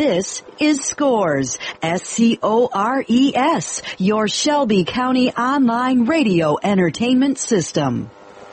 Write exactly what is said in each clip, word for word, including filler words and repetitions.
This is Scores, S C O R E S, your Shelby County online radio entertainment system.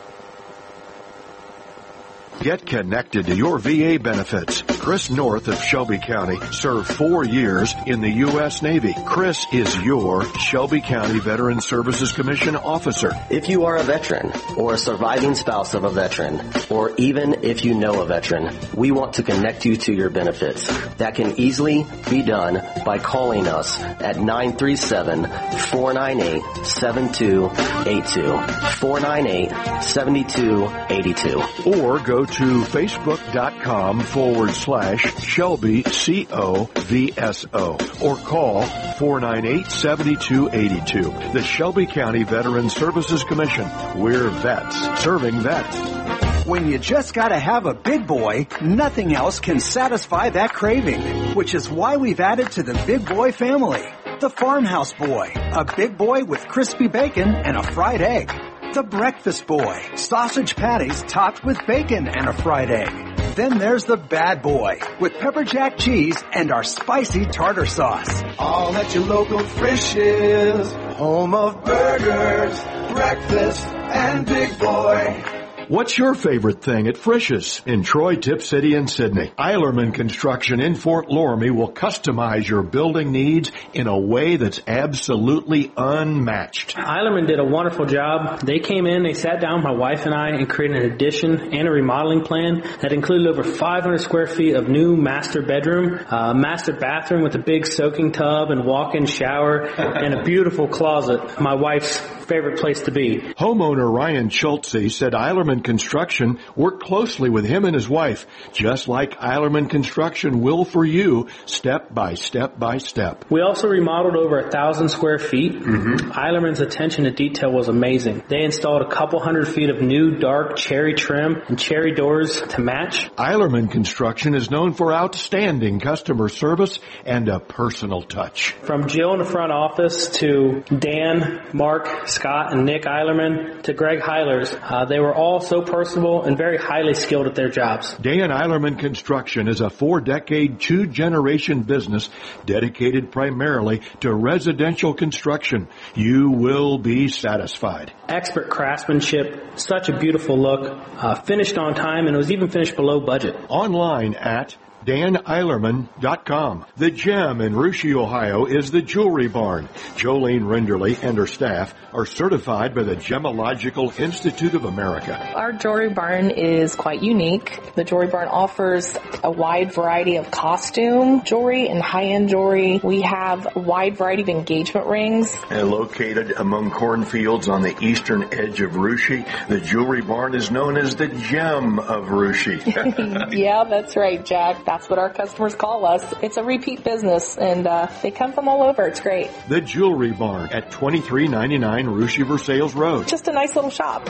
Get connected to your V A benefits. Chris North of Shelby County served four years in the U S Navy. Chris is your Shelby County Veteran Services Commission officer. If you are a veteran or a surviving spouse of a veteran, or even if you know a veteran, we want to connect you to your benefits. That can easily be done by calling us at nine three seven, four nine eight, seven two eight two, four nine eight, seven two eight two. Or go to facebook.com forward slash Shelby C O V S O or call four nine eight, seven two eight two. The Shelby County Veteran Services Commission. We're vets serving vets. When you just gotta have a big boy, nothing else can satisfy that craving, which is why we've added to the Big Boy family. The Farmhouse Boy, a big boy with crispy bacon and a fried egg. The Breakfast Boy, sausage patties topped with bacon and a fried egg. Then there's the Bad Boy, with pepper jack cheese and our spicy tartar sauce. All at your local Frisch's, home of burgers, breakfast, and Big Boy. What's your favorite thing at Frisch's? In Troy, Tip City, and Sydney, Eilerman Construction in Fort Loramie will customize your building needs in a way that's absolutely unmatched. Eilerman did a wonderful job. They came in, they sat down, my wife and I, and created an addition and a remodeling plan that included over five hundred square feet of new master bedroom, uh, master bathroom with a big soaking tub and walk-in shower, and a beautiful closet. My wife's favorite place to be. Homeowner Ryan Schultze said Eilerman Construction worked closely with him and his wife, just like Eilerman Construction will for you, step by step by step. We also remodeled over a thousand square feet. Mm-hmm. Eilerman's attention to detail was amazing. They installed a couple hundred feet of new dark cherry trim and cherry doors to match. Eilerman Construction is known for outstanding customer service and a personal touch. From Jill in the front office to Dan, Mark, Scott, and Nick Eilerman to Greg Heilers, uh, they were all so personable and very highly skilled at their jobs. Dan Eilerman Construction is a four-decade, two-generation business dedicated primarily to residential construction. You will be satisfied. Expert craftsmanship, such a beautiful look, uh, finished on time, and it was even finished below budget. Online at Dan Eilerman dot com. The Gem in Russia, Ohio is the Jewelry Barn. Jolene Renderly and her staff are certified by the Gemological Institute of America. Our Jewelry Barn is quite unique. The Jewelry Barn offers a wide variety of costume jewelry and high-end jewelry. We have a wide variety of engagement rings. And located among cornfields on the eastern edge of Russia, the Jewelry Barn is known as the Gem of Russia. Yeah, that's right, Jack. That's what our customers call us. It's a repeat business, and uh, they come from all over. It's great. The Jewelry Barn at twenty-three ninety-nine Russia Versailles Road. Just a nice little shop.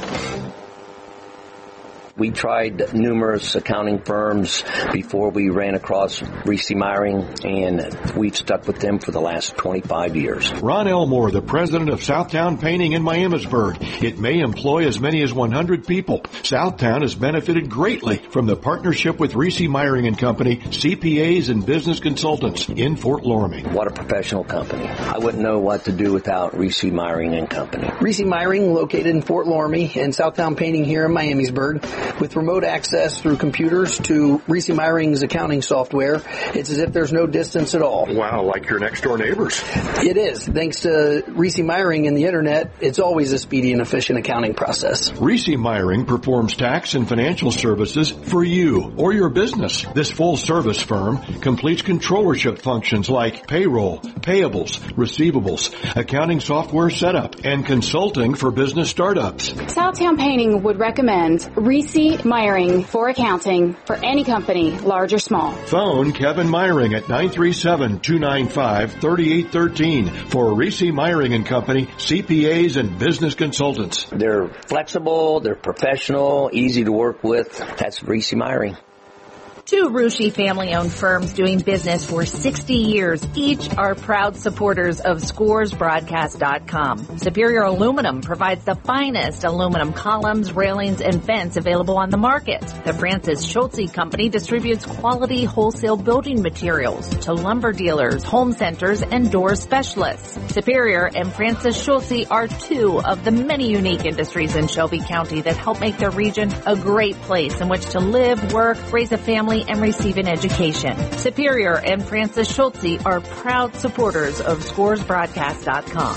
We tried numerous accounting firms before we ran across Reese Meyering, and we've stuck with them for the last twenty-five years. Ron Elmore, the president of Southtown Painting in Miamisburg. It may employ as many as one hundred people. Southtown has benefited greatly from the partnership with Reese Meyering and Company, C P As and business consultants in Fort Loramie. What a professional company. I wouldn't know what to do without Reese Meyering and Company. Reese Meyering, located in Fort Loramie, and Southtown Painting here in Miamisburg. With remote access through computers to Reese Meyering's accounting software, it's as if there's no distance at all. Wow, like your next door neighbors. It is. Thanks to Reese Meyering and the internet, it's always a speedy and efficient accounting process. Reese Meyering performs tax and financial services for you or your business. This full-service firm completes controllership functions like payroll, payables, receivables, accounting software setup, and consulting for business startups. Southtown Painting would recommend Reese Meyering for accounting for any company, large or small. Phone Kevin Meyering at nine three seven, two nine five, three eight one three for Reese Meyering and Company, C P As and business consultants. They're flexible, they're professional, easy to work with. That's Reese Meyering. Two Rushi family-owned firms doing business for sixty years. Each are proud supporters of Scores Broadcast dot com. Superior Aluminum provides the finest aluminum columns, railings, and vents available on the market. The Francis Schultze Company distributes quality wholesale building materials to lumber dealers, home centers, and door specialists. Superior and Francis Schultze are two of the many unique industries in Shelby County that help make the region a great place in which to live, work, raise a family, and receive an education. Superior and Francis Schultze are proud supporters of Scores Broadcast dot com.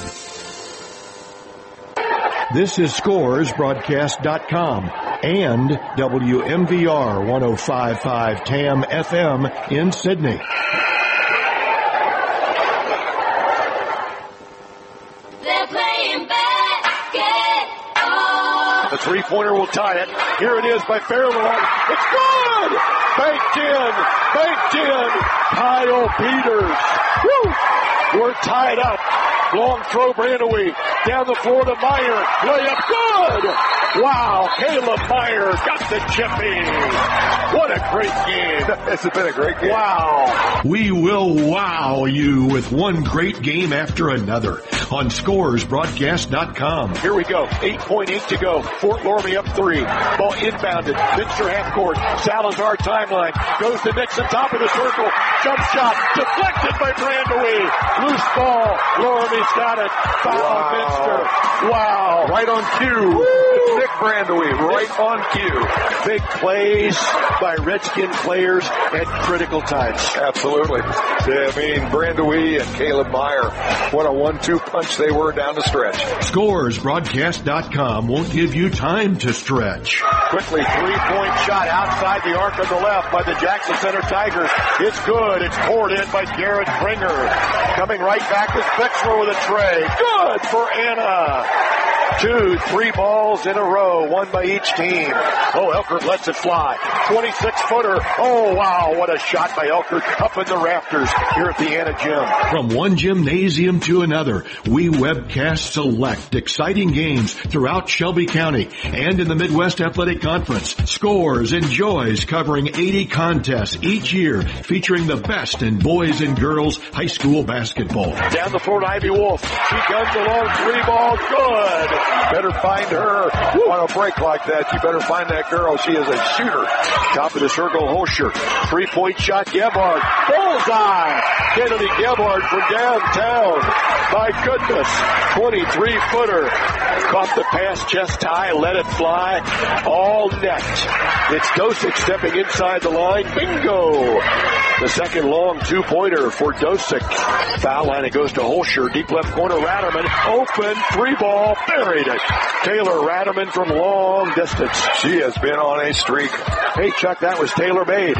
This is Scores Broadcast dot com and W M V R one oh five point five T A M F M in Sydney. They're playing basketball. The three-pointer will tie it. Here it is by Fairlawn. It's good! Banked in! Banked in! Kyle Peters. Woo! We're tied up. Long throw, Brandewee. Down the floor to Meyer. Layup good! Wow, Caleb Meyer got the chippy. What a great game. It's been a great game. Wow. We will wow you with one great game after another on Scores Broadcast dot com. Here we go. eight point eight to go. Fort Loramie up three. Ball inbounded. Minster half court. Salazar timeline. Goes to Nixon, top of the circle. Jump shot. Deflected by Brandewee. Loose ball. Loramie's got it. Foul wow. Minster. Wow. Right on cue. Woo. Nick Brandewee. Right on cue. Big plays by Redskin players at critical times. Absolutely. I mean, Brandewee and Caleb Meyer. What a one two punch they were down the stretch. Scores Broadcast dot com won't give you time to stretch. Quickly, three-point shot outside the arc on the left by the Jackson Center Tigers. It's good. It's poured in by Garrett Springer. Coming right back is Bixler with a tray. Good for Anna. Two, three balls in a row, one by each team. Oh, Elkert lets it fly. twenty-six footer. Oh, wow, what a shot by Elkert up in the rafters here at the Anna Gym. From one gymnasium to another, we webcast select exciting games throughout Shelby County and in the Midwest Athletic Conference. Scores enjoys covering eighty contests each year featuring the best in boys and girls high school basketball. Down the floor to Ivy Wolf. She guns along, three ball, good. Better find her on a break like that. You better find that girl. She is a shooter. Top of the circle, Hosher. Three-point shot, Gebhard. Bullseye! Kennedy Gebhard from downtown. My goodness. twenty-three footer. Caught the pass, chest high, let it fly. All net. It's Dosick stepping inside the line. Bingo! The second long two-pointer for Dosick. Foul line, it goes to Holscher. Deep left corner, Ratterman. Open, three ball, buried it. Taylor Ratterman from long distance. She has been on a streak. Hey, Chuck, that was Taylor made.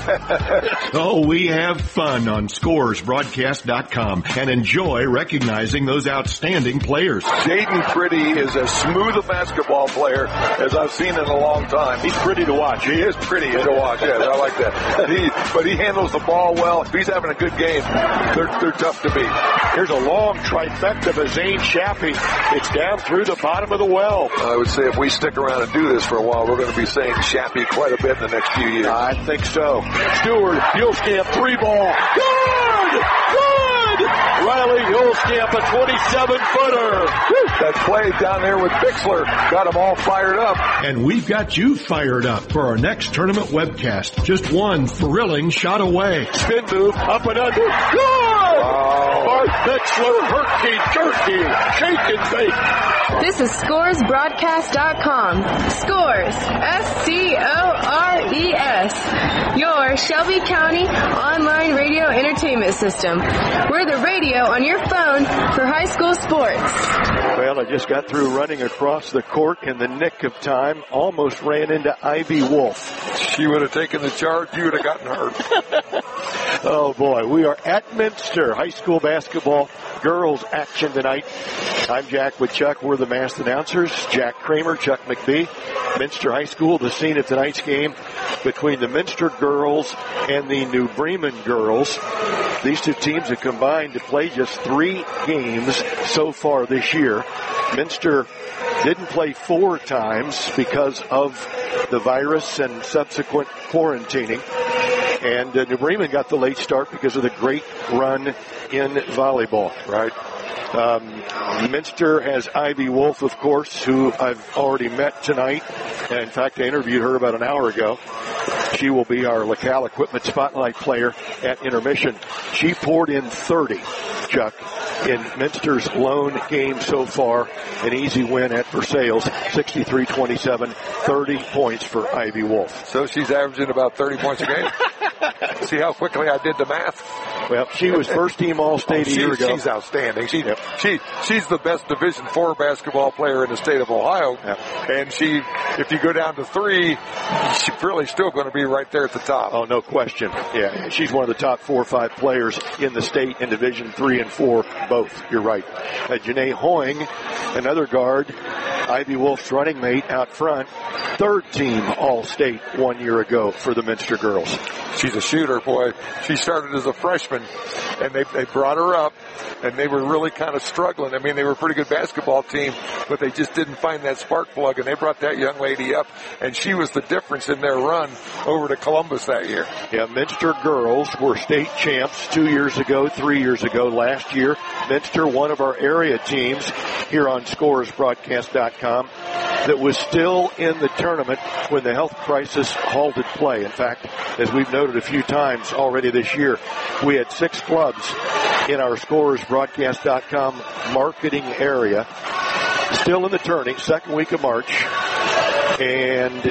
Oh, we have fun on Scores Broadcast dot com and enjoy recognizing those outstanding players. Jaden Pretty is as smooth a basketball player as I've seen in a long time. He's pretty to watch. He is pretty to watch, yes, I like that. He, but he handles the ball well. If he's having a good game, they're, they're tough to beat. Here's a long trifecta by Zane Shappy. It's down through the bottom of the well. I would say if we stick around and do this for a while, we're going to be saying Shappy quite a bit in the next few years. I think so. Stewart, Hulskamp, three ball. Good! Good! Riley Hulskamp, a twenty-seven footer. That play down there with Bixler got them all fired up. And we've got you fired up for our next tournament webcast. Just one thrilling shot away. Spin move, up and under. Good! Oh. Bart Bixler, herky jerky, shake and bake. This is Scores Broadcast dot com. Scores, S C O R E S. Your Shelby County online radio entertainment system. We're the radio on your phone for high school sports. Well, I just got through running across the court in the nick of time. Almost ran into Ivy Wolf. She would have taken the charge. You would have gotten hurt. Oh, boy. We are at Minster. High school basketball girls action tonight. I'm Jack with Chuck. We're the masked announcers. Jack Kramer, Chuck McBee. Minster High School, the scene of tonight's game between the Minster girls and the New Bremen girls. These two teams have combined to play just three games so far this year. Minster didn't play four times because of the virus and subsequent quarantining. And uh, New Bremen got the late start because of the great run in volleyball. Right. Um, Minster has Ivy Wolf, of course, who I've already met tonight. And in fact, I interviewed her about an hour ago. She will be our Lacal Equipment Spotlight player at intermission. She poured in thirty, Chuck, in Minster's lone game so far. An easy win at Versailles, sixty-three twenty-seven, thirty points for Ivy Wolf. So she's averaging about thirty points a game. See how quickly I did the math? Well, she was first team All-State oh, a year ago. She's outstanding. She, yep. she, she's the best Division four basketball player in the state of Ohio. Yep. And she, if you go down to three, she's really still going to be right there at the top. Oh, no question. Yeah, she's one of the top four or five players in the state in Division three and four, both. You're right. Uh, Janae Hoying, another guard, Ivy Wolf's running mate out front, third team All-State one year ago for the Minster girls. She's a shooter, boy. She started as a freshman, and they they brought her up, and they were really kind of struggling. I mean, they were a pretty good basketball team, but they just didn't find that spark plug, and they brought that young lady up, and she was the difference in their run over to Columbus that year. Yeah, Minster girls were state champs two years ago, three years ago. Last year, Minster, one of our area teams here on Scores Broadcast dot com, that was still in the tournament when the health crisis halted play. In fact, as we've noted a few times already this year, we had six clubs in our Scores Broadcast dot com marketing area still in the tourney, second week of March, and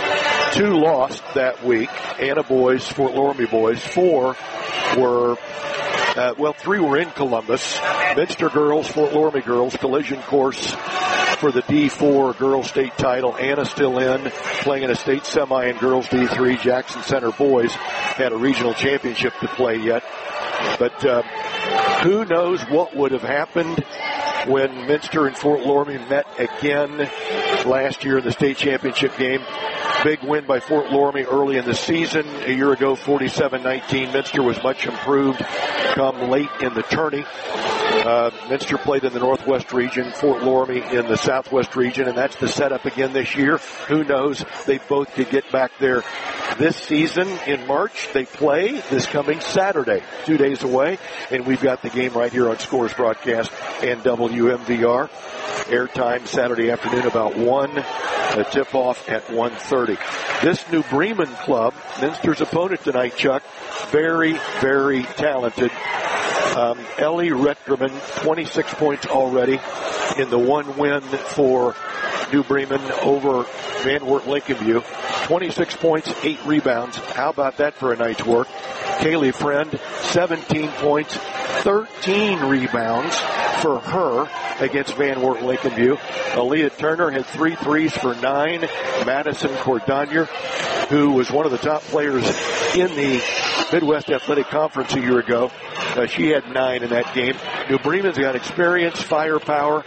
two lost that week. Anna boys, Fort Loramie boys. Four were Uh, well, three were in Columbus. Minster girls, Fort Loramie girls, collision course for the D four girls state title. Anna still in, playing in a state semi in girls D three. Jackson Center boys had a regional championship to play yet. But uh, who knows what would have happened when Minster and Fort Loramie met again last year in the state championship game. Big win by Fort Loramie early in the season. A year ago, forty-seven nineteen. Minster was much improved come late in the tourney. Uh, Minster played in the Northwest region, Fort Loramie in the Southwest region, and that's the setup again this year. Who knows? They both could get back there this season in March. They play this coming Saturday, two days away, and we've got the game right here on Scores Broadcast and W M V R. Airtime Saturday afternoon about one. A tip-off at one thirty. This New Bremen club, Minster's opponent tonight, Chuck, very, very talented. Um, Ellie Retgerman, twenty-six points already in the one win for New Bremen over Van Wert Lincolnview. twenty-six points, eight rebounds. How about that for a night's work? Kaylee Friend, seventeen points, thirteen rebounds for her against Van Wert Lincolnview. Aaliyah Turner had three threes for nine. Madison Cordonier, who was one of the top players in the Midwest Athletic Conference a year ago, uh, she had nine in that game. New Bremen's got experience, firepower.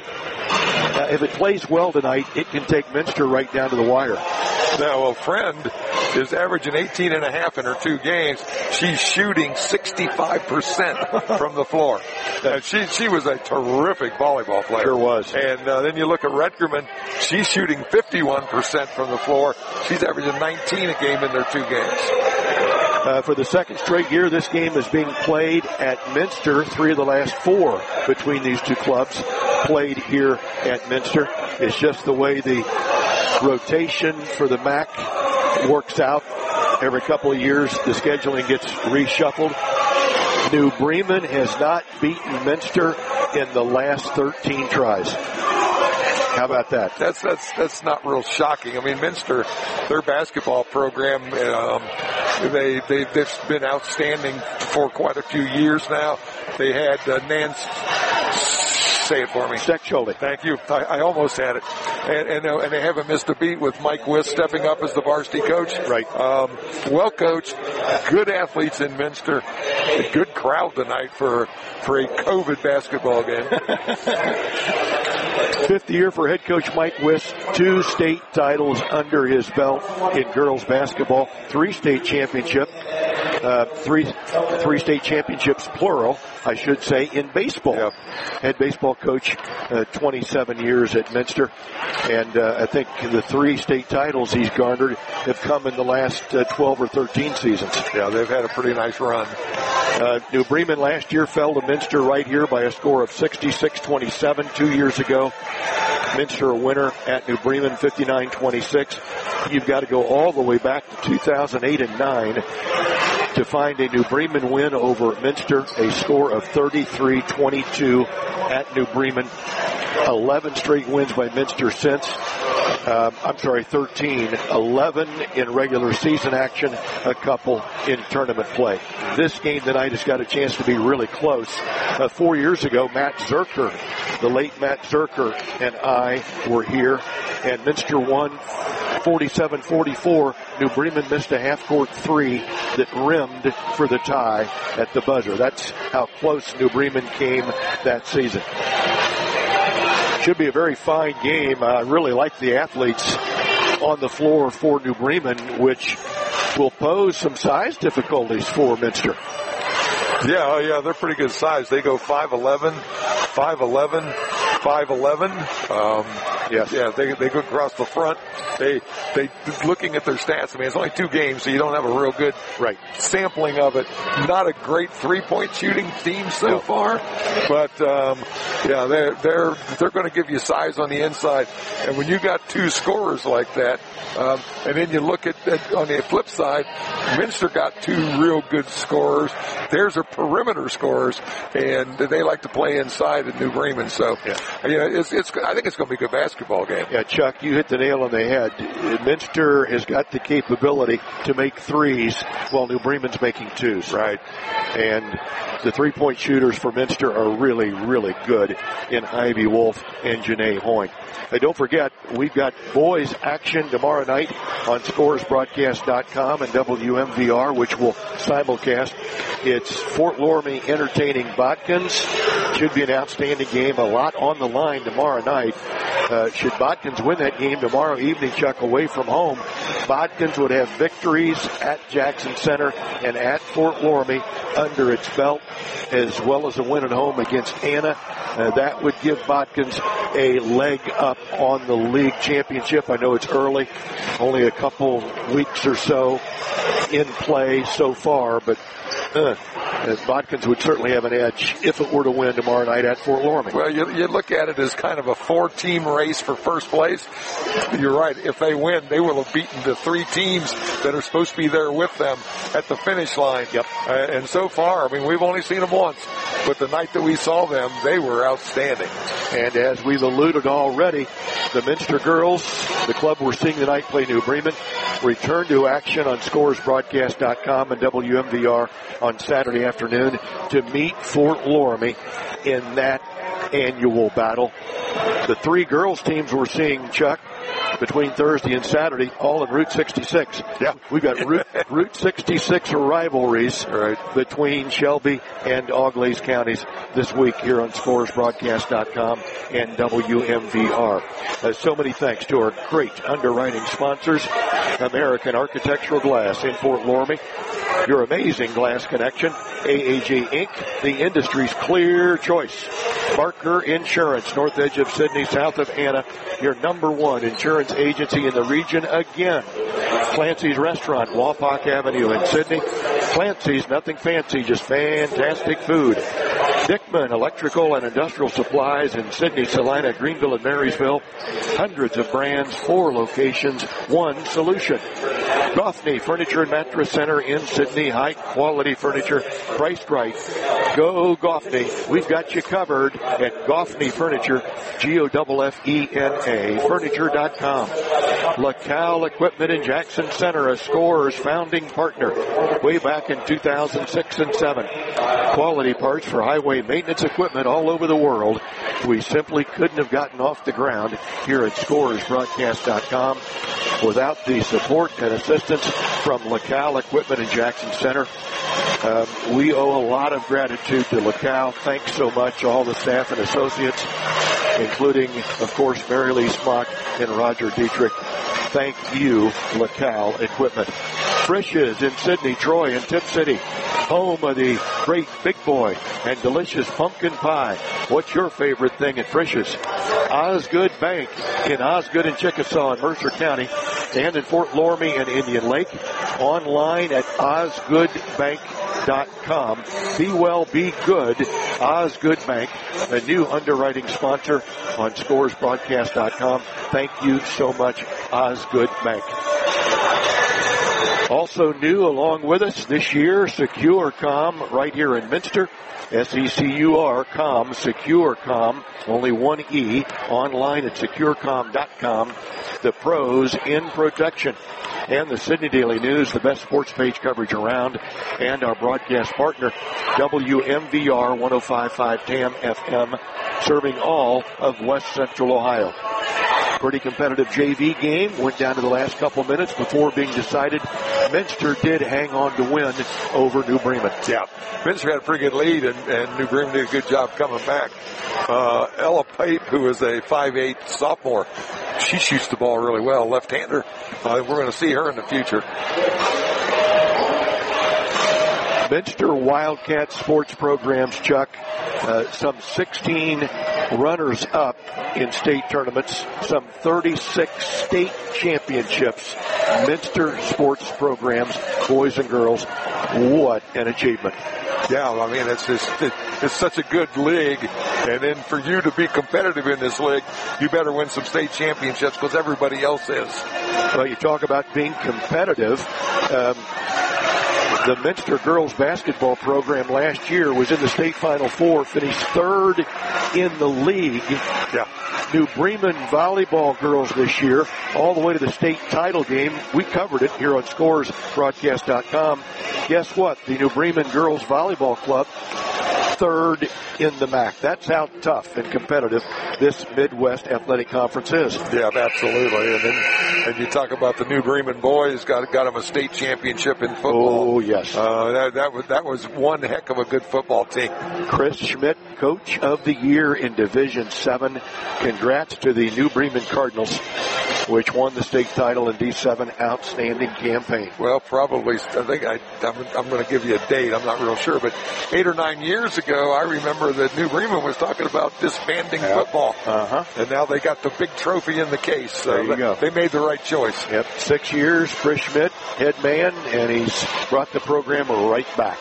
Uh, if it plays well tonight, it can take Minster right down to the wire. Now, a friend is averaging eighteen and a half in her two games. She's shooting sixty-five percent from the floor. And she she was a terrific volleyball player. Sure was. And uh, then you look at Retgerman. She's shooting fifty-one percent from the floor. She's averaging nineteen a game in their two games. Uh, for the second straight year, this game is being played at Minster. Three of the last four between these two clubs played here at Minster. It's just the way the rotation for the M A C works out. Every couple of years, the scheduling gets reshuffled. New Bremen has not beaten Minster in the last thirteen tries. How about that? That's that's that's not real shocking. I mean, Minster, their basketball program, um, they they they've been outstanding for quite a few years now. They had uh, Nance. Say it for me. Steckschulte. Thank you. I, I almost had it. And, and, uh, and they haven't missed a beat with Mike Wiss stepping up as the varsity coach. Right. Um, well coached. Good athletes in Minster. A good crowd tonight for, for a COVID basketball game. Fifth year for head coach Mike Wiss. Two state titles under his belt in girls basketball. Three state championship. uh, three three state championships, plural, I should say, in baseball. Yep. Head baseball coach, uh, twenty-seven years at Minster. And uh, I think the three state titles he's garnered have come in the last uh, twelve or thirteen seasons. Yeah, they've had a pretty nice run. Uh, New Bremen last year fell to Minster right here by a score of sixty-six twenty-seven. Two years ago, Minster a winner at New Bremen, fifty-nine twenty-six. You've got to go all the way back to two thousand eight and nine to find a New Bremen win over Minster, a score of thirty-three twenty-two at New Bremen. eleven straight wins by Minster since. Um, I'm sorry, thirteen. eleven in regular season action, a couple in tournament play. This game tonight has got a chance to be really close. Uh, four years ago, Matt Zerker, the late Matt Zerker, and I were here, and Minster won forty-seven forty-four. New Bremen missed a half-court three that rimmed for the tie at the buzzer. That's how close New Bremen came that season. Should be a very fine game. I really like the athletes on the floor for New Bremen, which will pose some size difficulties for Minster. Yeah, oh yeah, they're pretty good size. They go five eleven, five eleven, five eleven. Um, yes. Yeah, they they go across the front. They they looking at their stats. I mean, it's only two games, so you don't have a real good right sampling of it. Not a great three-point shooting team so no. far, but um, yeah, they're they're they're going to give you size on the inside. And when you got two scorers like that, um, and then you look at, at on the flip side, Minster got two real good scorers. Theirs are perimeter scorers, and they like to play inside at New Bremen. So, yeah, you know, it's, it's I think it's going to be a good basketball game. Yeah, Chuck, you hit the nail on the head. Minster has got the capability to make threes while New Bremen's making twos. Right. And the three-point shooters for Minster are really, really good in Ivy Wolf and Janae Hoyne. Hey, don't forget, we've got boys action tomorrow night on scores broadcast dot com and W M V R, which will simulcast. It's Fort Loramie entertaining Botkins. Should be an outstanding game. A lot on the line tomorrow night. Uh, should Botkins win that game tomorrow evening, Chuck, away from home, Botkins would have victories at Jackson Center and at Fort Loramie under its belt, as well as a win at home against Anna. Uh, that would give Botkins a leg up on the league championship. I know it's early, only a couple weeks or so in play so far, but uh, Botkins would certainly have an edge if it were to win tomorrow night at Fort Loramie. Well, you, you look at it as kind of a four-team race for first place. You're right. If they win, they will have beaten the three teams that are supposed to be there with them at the finish line. Yep. Uh, and so far, I mean, we've only seen them once, but the night that we saw them, they were outstanding. And as we've alluded already, the Minster girls, the club we're seeing tonight play New Bremen, return to action on scores broadcast dot com and W M V R on Saturday afternoon to meet Fort Loramie in that annual battle. The three girls teams we're seeing, Chuck, between Thursday and Saturday, all in Route sixty-six. Yeah. We've got Route, Route sixty-six rivalries right. between Shelby and Auglaize counties this week here on scores broadcast dot com and W M V R. Uh, so many thanks to our great underwriting sponsors, American Architectural Glass in Fort Loramie, your amazing glass connection, A A G Incorporated, the industry's clear choice, Barker Insurance, north edge of Sydney, south of Anna, your number one insurance agency in the region again. Clancy's Restaurant, Wapak Avenue in Sydney. Clancy's, nothing fancy, just fantastic food. Dickman Electrical and Industrial Supplies in Sydney, Salina, Greenville, and Marysville. Hundreds of brands, four locations, one solution. Goffney Furniture and Mattress Center in Sydney. High quality furniture, priced right. Go Goffney. We've got you covered at Goffney Furniture, G O F F E N A, furniture dot com. LaCal Equipment in Jackson Center, a Scores founding partner way back in two thousand six and seven. Quality parts for highway maintenance equipment all over the world. We simply couldn't have gotten off the ground here at scores broadcast dot com without the support and assistance from LaCal Equipment in Jackson Center. Um, we owe a lot of gratitude to LaCal. Thanks so much, all the staff and associates. including, of course, Mary Lee Smock and Roger Dietrich. Thank you, LaCal Equipment. Frisch's in Sydney, Troy, and Tip City, home of the great Big Boy and delicious pumpkin pie. What's your favorite thing at Frisch's? Osgood Bank in Osgood and Chickasaw in Mercer County, and in Fort Loramie and Indian Lake. Online at osgood bank dot com. Be well, be good. Osgood Bank, a new underwriting sponsor on scores broadcast dot com. Thank you so much, Osgood Bank. Also new along with us this year, SecureCom right here in Minster. S E C U R, com, SecureCom, only one E, online at securecom dot com. The pros in protection. And the Sydney Daily News, the best sports page coverage around, and our broadcast partner, W M V R one oh five point five T A M F M, serving all of West Central Ohio. Pretty competitive J V game. Went down to the last couple minutes before being decided. Minster did hang on to win over New Bremen. Yeah, Minster had a pretty good lead, and, and New Bremen did a good job coming back. Uh, Ella Pape, who is a five eight sophomore, she shoots the ball really well, left-hander. Uh, we're going to see her in the future. Minster Wildcat sports programs, Chuck, uh, some sixteen runners-up in state tournaments, some thirty-six state championships. Minster sports programs, boys and girls, what an achievement. Yeah, I mean, it's just, it, it's such a good league, and then for you to be competitive in this league, you better win some state championships because everybody else is. Well, you talk about being competitive. Um, The Minster girls basketball program last year was in the state Final Four, finished third in the league. Yeah. New Bremen volleyball girls this year, all the way to the state title game. We covered it here on scores broadcast dot com. Guess what? The New Bremen girls volleyball club, third in the M A C. That's how tough and competitive this Midwest Athletic Conference is. Yeah, absolutely. And then and you talk about the New Bremen boys, got got them a state championship in football. Oh, yes. Uh, that, that, was, that was one heck of a good football team. Chris Schmidt, Coach of the Year in Division seven. Congrats to the New Bremen Cardinals, which won the state title in D seven. Outstanding campaign. Well, probably, I think I, I'm, I'm going to give you a date. I'm not real sure, but eight or nine years ago, I remember that New Bremen was talking about disbanding yep. football. Uh-huh. And now they got the big trophy in the case. So there you go. They made the right choice. Yep. Six years, Chris Schmidt, head man, and he's brought the program right back.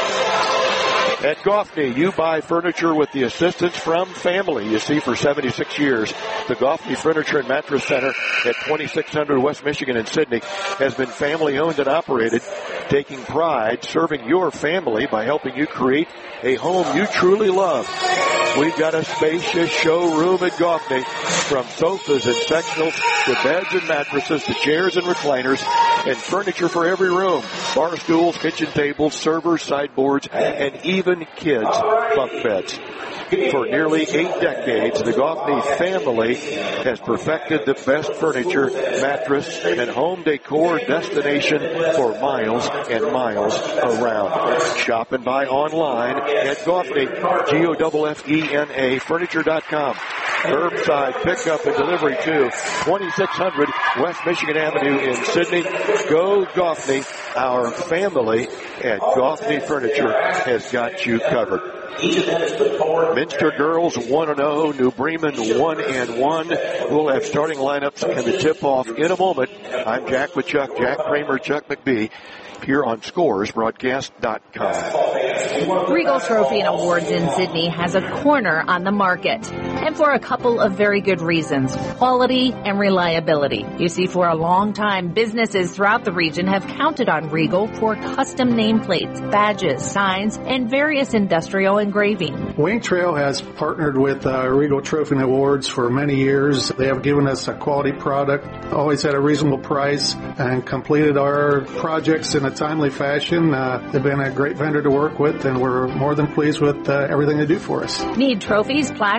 At Goffney, you buy furniture with the assistance from family. You see, for seventy-six years, the Goffney Furniture and Mattress Center at twenty-six hundred West Michigan in Sydney has been family-owned and operated, taking pride serving your family by helping you create a home you truly love. We've got a spacious showroom at Goffney, from sofas and sectionals to beds and mattresses to chairs and recliners and furniture for every room. Bar stools, kitchen tables, servers, sideboards, and even kids' bunk beds. For nearly eight decades, the Goffney family has perfected the best furniture, mattress, and home decor destination for miles and miles around. Shop and buy online at Goffney, G O F F E N A, furniture dot com. Curbside pickup and delivery to twenty-six hundred West Michigan Avenue in Sydney. Go Goffney. Our family at Goffney Furniture has got you covered. Minster girls one and oh, New Bremen one and one. We'll have starting lineups and the tip-off in a moment. I'm Jack with Chuck, Jack Kramer, Chuck McBee, here on scores broadcast dot com. Regal Trophy and Awards in Sydney has a corner on the market, and for a couple of very good reasons: quality and reliability. You see, for a long time, businesses throughout the region have counted on Regal for custom nameplates, badges, signs, and various industrial engraving. Wing Trail has partnered with uh, Regal Trophy and Awards for many years. They have given us a quality product, always at a reasonable price, and completed our projects in a timely fashion. Uh, they've been a great vendor to work with, and we're more than pleased with uh, everything they do for us. Need trophies, plaques, and awards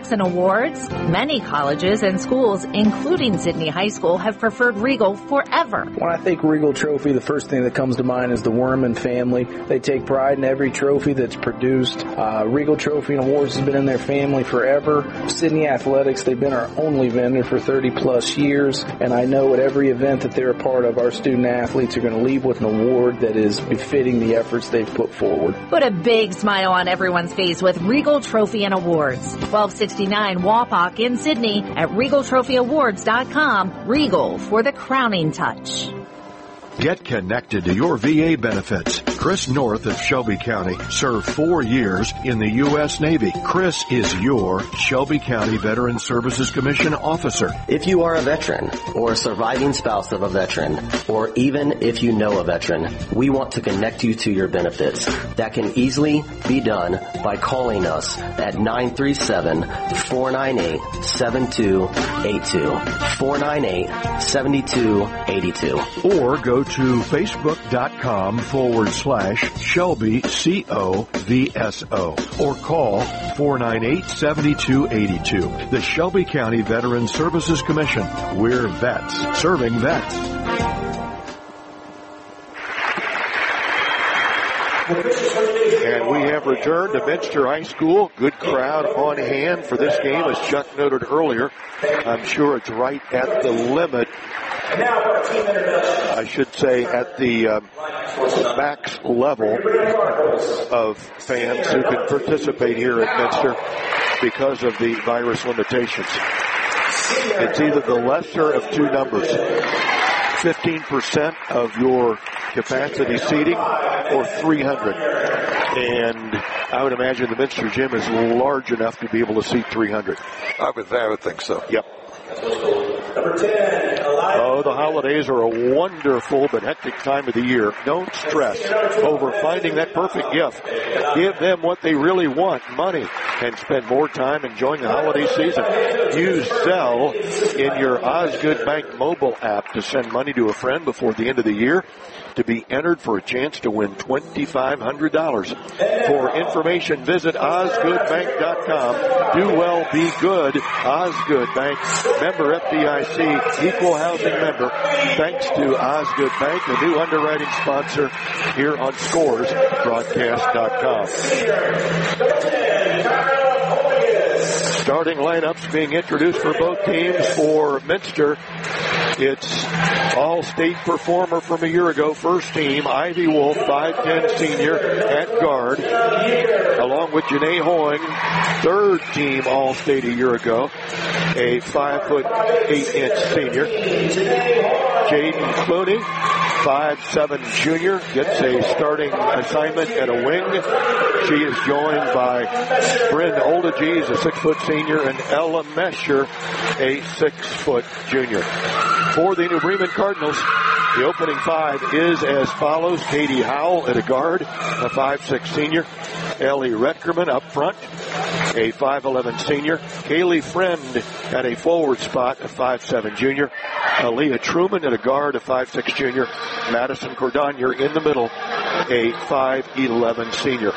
awards? Many colleges and schools, including Sydney High School, have preferred Regal forever. When I think Regal Trophy, the first thing that comes to mind is the Werman family. They take pride in every trophy that's produced. Uh, Regal Trophy and Awards has been in their family forever. Sydney Athletics, they've been our only vendor for thirty plus years, and I know at every event that they're a part of, our student athletes are going to leave with an award that is befitting the efforts they've put forward. Put a big smile on everyone's face with Regal Trophy and Awards. twelve sixty-nine Wapak in Sydney at regal trophy awards dot com. Regal for the crowning touch. Get connected to your V A benefits. Chris North of Shelby County served four years in the U S Navy. Chris is your Shelby County Veteran Services Commission officer. If you are a veteran or a surviving spouse of a veteran, or even if you know a veteran, we want to connect you to your benefits. That can easily be done by calling us at nine three seven, four nine eight, seven two eight two. four nine eight, seven two eight two. Or go to facebook.com forward slash Shelby C O V S O or call four nine eight, seven two eight two. The Shelby County Veteran Services Commission. We're vets serving vets. And we have returned to Minster High School. Good crowd on hand for this game, as Chuck noted earlier. I'm sure it's right at the limit. I should say at the um, max level of fans who can participate here at Minster because of the virus limitations. It's either the lesser of two numbers, fifteen percent of your capacity seating or three hundred. And I would imagine the Minster gym is large enough to be able to seat three hundred. I would, I would think so. Yep. Oh, the holidays are a wonderful but hectic time of the year. Don't stress over finding that perfect gift. Give them what they really want, money, and spend more time enjoying the holiday season. Use Zelle in your Osgood Bank mobile app to send money to a friend before the end of the year to be entered for a chance to win twenty-five hundred dollars. For information, visit osgood bank dot com. Do well, be good. Osgood Bank, member F D I C, equal housing member. Thanks to Osgood Bank, the new underwriting sponsor here on scores broadcast dot com. Starting lineups being introduced for both teams. For Minster, it's all-state performer from a year ago, first team, Ivy Wolf, five ten senior at guard, along with Janae Hoing, third team all-state a year ago, a five foot eight inch senior. Jaden Clooney, five seven junior, gets a starting assignment at a wing. She is joined by Bryn Oldages, a six foot senior, and Ella Mesher, a six foot junior. For the New Bremen Cardinals, the opening five is as follows. Katie Howell at a guard, a five six senior. Ellie Retkerman up front, a five eleven senior. Kaylee Friend at a forward spot, a five seven junior. Aaliyah Truman at a guard, a five six junior. Madison Cordonier in the middle, a five eleven senior.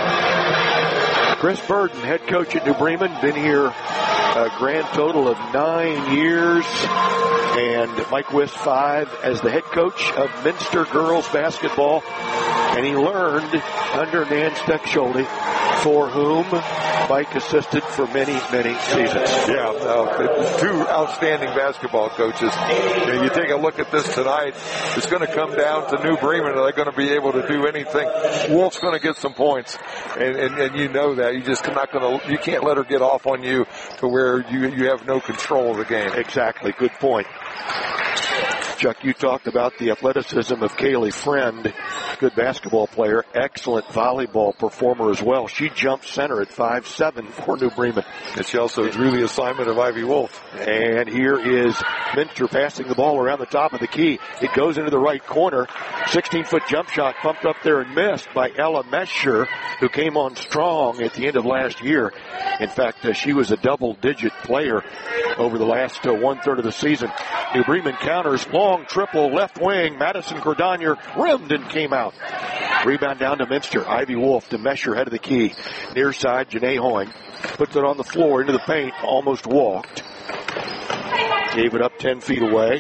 Chris Burden, head coach at New Bremen, been here a grand total of nine years. And Mike Wist, five, as the head coach of Minster girls basketball. And he learned under Nan Steckschulte, for whom Mike assisted for many, many seasons. Yeah, uh, two outstanding basketball coaches. You, know, you take a look at this tonight, it's going to come down to New Bremen. Are they going to be able to do anything? Wolf's going to get some points, and, and, and you know that. You just not going to, you can't let her get off on you to where you, you have no control of the game. Exactly. Good point. Chuck, you talked about the athleticism of Kaylee Friend, good basketball player, excellent volleyball performer as well. She jumped center at five seven for New Bremen. And she also drew the assignment of Ivy Wolf. And here is Minster passing the ball around the top of the key. It goes into the right corner. sixteen foot jump shot pumped up there and missed by Ella Mesher, who came on strong at the end of last year. In fact, uh, she was a double-digit player over the last uh, one-third of the season. New Bremen counters, long triple left wing. Madison Cordonier rimmed and came out. Rebound down to Minster. Ivy Wolf to Mesher, head of the key. Near side, Janae Hoying. Puts it on the floor into the paint. Almost walked. Gave it up ten feet away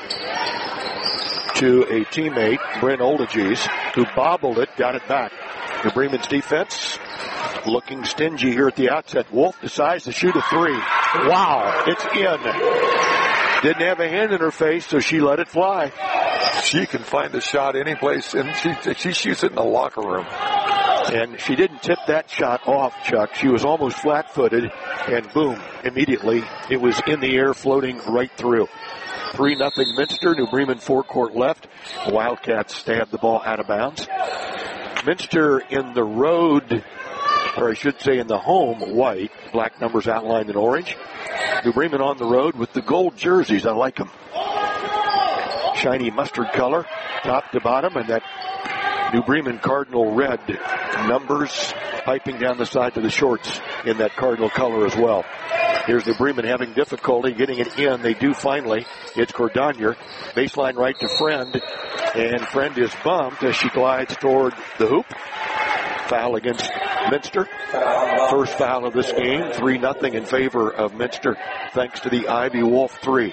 to a teammate, Bryn Oldiges, who bobbled it, got it back. New Bremen's defense looking stingy here at the outset. Wolf decides to shoot a three. Wow, it's in. Didn't have a hand in her face, so she let it fly. She can find a shot any place, and she, she shoots it in the locker room. And she didn't tip that shot off, Chuck. She was almost flat-footed, and boom, immediately it was in the air, floating right through. three nothing Minster. New Bremen forecourt left. Wildcats stabbed the ball out of bounds. Minster in the road, or I should say in the home, white. Black numbers outlined in orange. New Bremen on the road with the gold jerseys. I like them. Shiny mustard color, top to bottom, and that New Bremen Cardinal red numbers piping down the sides of the shorts in that Cardinal color as well. Here's New Bremen having difficulty getting it in. They do finally. It's Cordonier. Baseline right to Friend. And Friend is bumped as she glides toward the hoop. Foul against Minster. First foul of this game. three nothing in favor of Minster thanks to the Ivy Wolf three.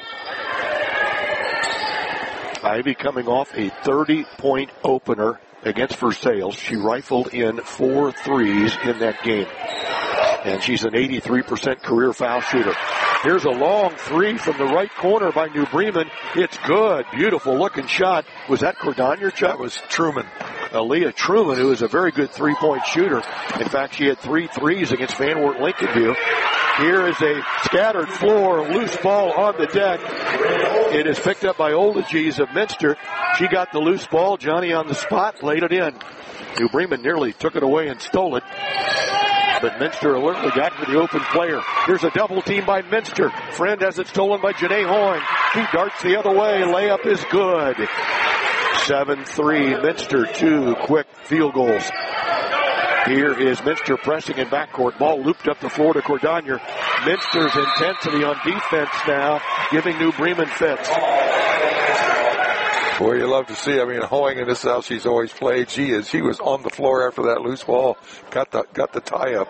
Ivy coming off a thirty-point opener against Versailles. She rifled in four threes in that game. And she's an eighty-three percent career foul shooter. Here's a long three from the right corner by New Bremen. It's good. Beautiful looking shot. Was that Cordonier, Chuck? That was Truman. Aaliyah Truman, who is a very good three-point shooter. In fact, she had three threes against Van Wert Lincolnview. Here is a scattered floor, loose ball on the deck. It is picked up by Oldiges of Minster. She got the loose ball. Johnny on the spot, laid it in. New Bremen nearly took it away and stole it. But Minster alertly got to the open player. Here's a double team by Minster. Friend has it stolen by Janae Hoying. He darts the other way. Layup is good. seven three. Minster, two quick field goals. Here is Minster pressing in backcourt. Ball looped up the floor to Cordonier. Minster's intensity on defense now, giving New Bremen fits. Boy, you love to see. I mean, Hoying, and this is how she's always played. She is. She was on the floor after that loose ball. Got the got the tie up.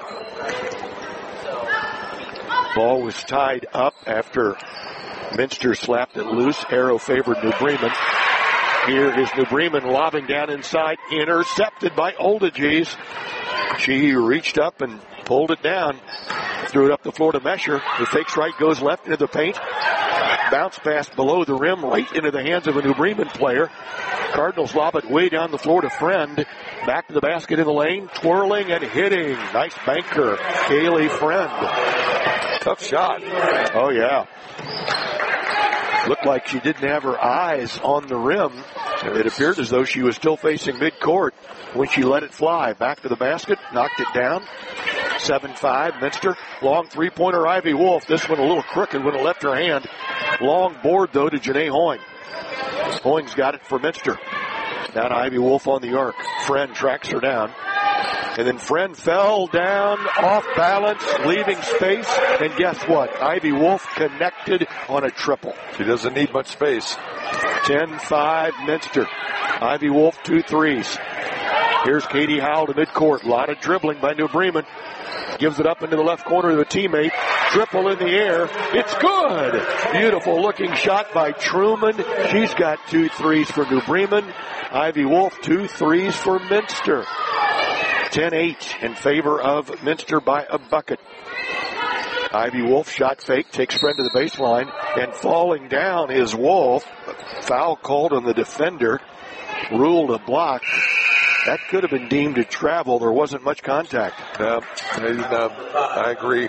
Ball was tied up after Minster slapped it loose. Arrow favored New Bremen. Here is New Bremen lobbing down inside, intercepted by Oldiges. She reached up and pulled it down. Threw it up the floor to Mesher. The fakes right, goes left into the paint. Bounce pass below the rim, right into the hands of a New Bremen player. Cardinals lob it way down the floor to Friend. Back to the basket in the lane, twirling and hitting. Nice banker, Kaylee Friend. Tough shot. Oh, yeah. Looked like she didn't have her eyes on the rim. It appeared as though she was still facing midcourt when she let it fly. Back to the basket, knocked it down. seven five, Minster. Long three-pointer, Ivy Wolf. This one a little crooked when it left her hand. Long board, though, to Janae Hoying. Hoying's got it for Minster. Now to Ivy Wolf on the arc. Friend tracks her down. And then Friend fell down off balance, leaving space. And guess what? Ivy Wolf connected on a triple. She doesn't need much space. ten five, Minster. Ivy Wolf, two threes. Here's Katie Howell to midcourt. A lot of dribbling by New Bremen. Gives it up into the left corner to a teammate. Triple in the air. It's good. Beautiful looking shot by Truman. She's got two threes for New Bremen. Ivy Wolf, two threes for Minster. ten eight in favor of Minster by a bucket. Ivy Wolf shot fake, takes Friend to the baseline, and falling down is Wolf. Foul called on the defender. Ruled a block. That could have been deemed a travel. There wasn't much contact. Uh, and, uh, I agree.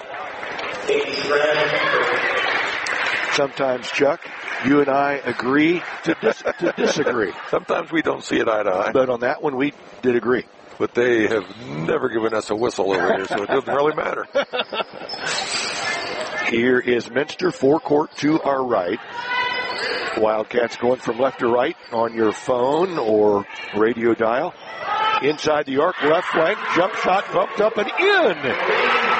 Sometimes, Chuck, you and I agree to, dis- to disagree. Sometimes we don't see it eye to eye. But on that one, we did agree. But they have never given us a whistle over here, so it doesn't really matter. Here is Minster, forecourt to our right. Wildcats going from left to right on your phone or radio dial. Inside the arc, left flank, jump shot bumped up and in.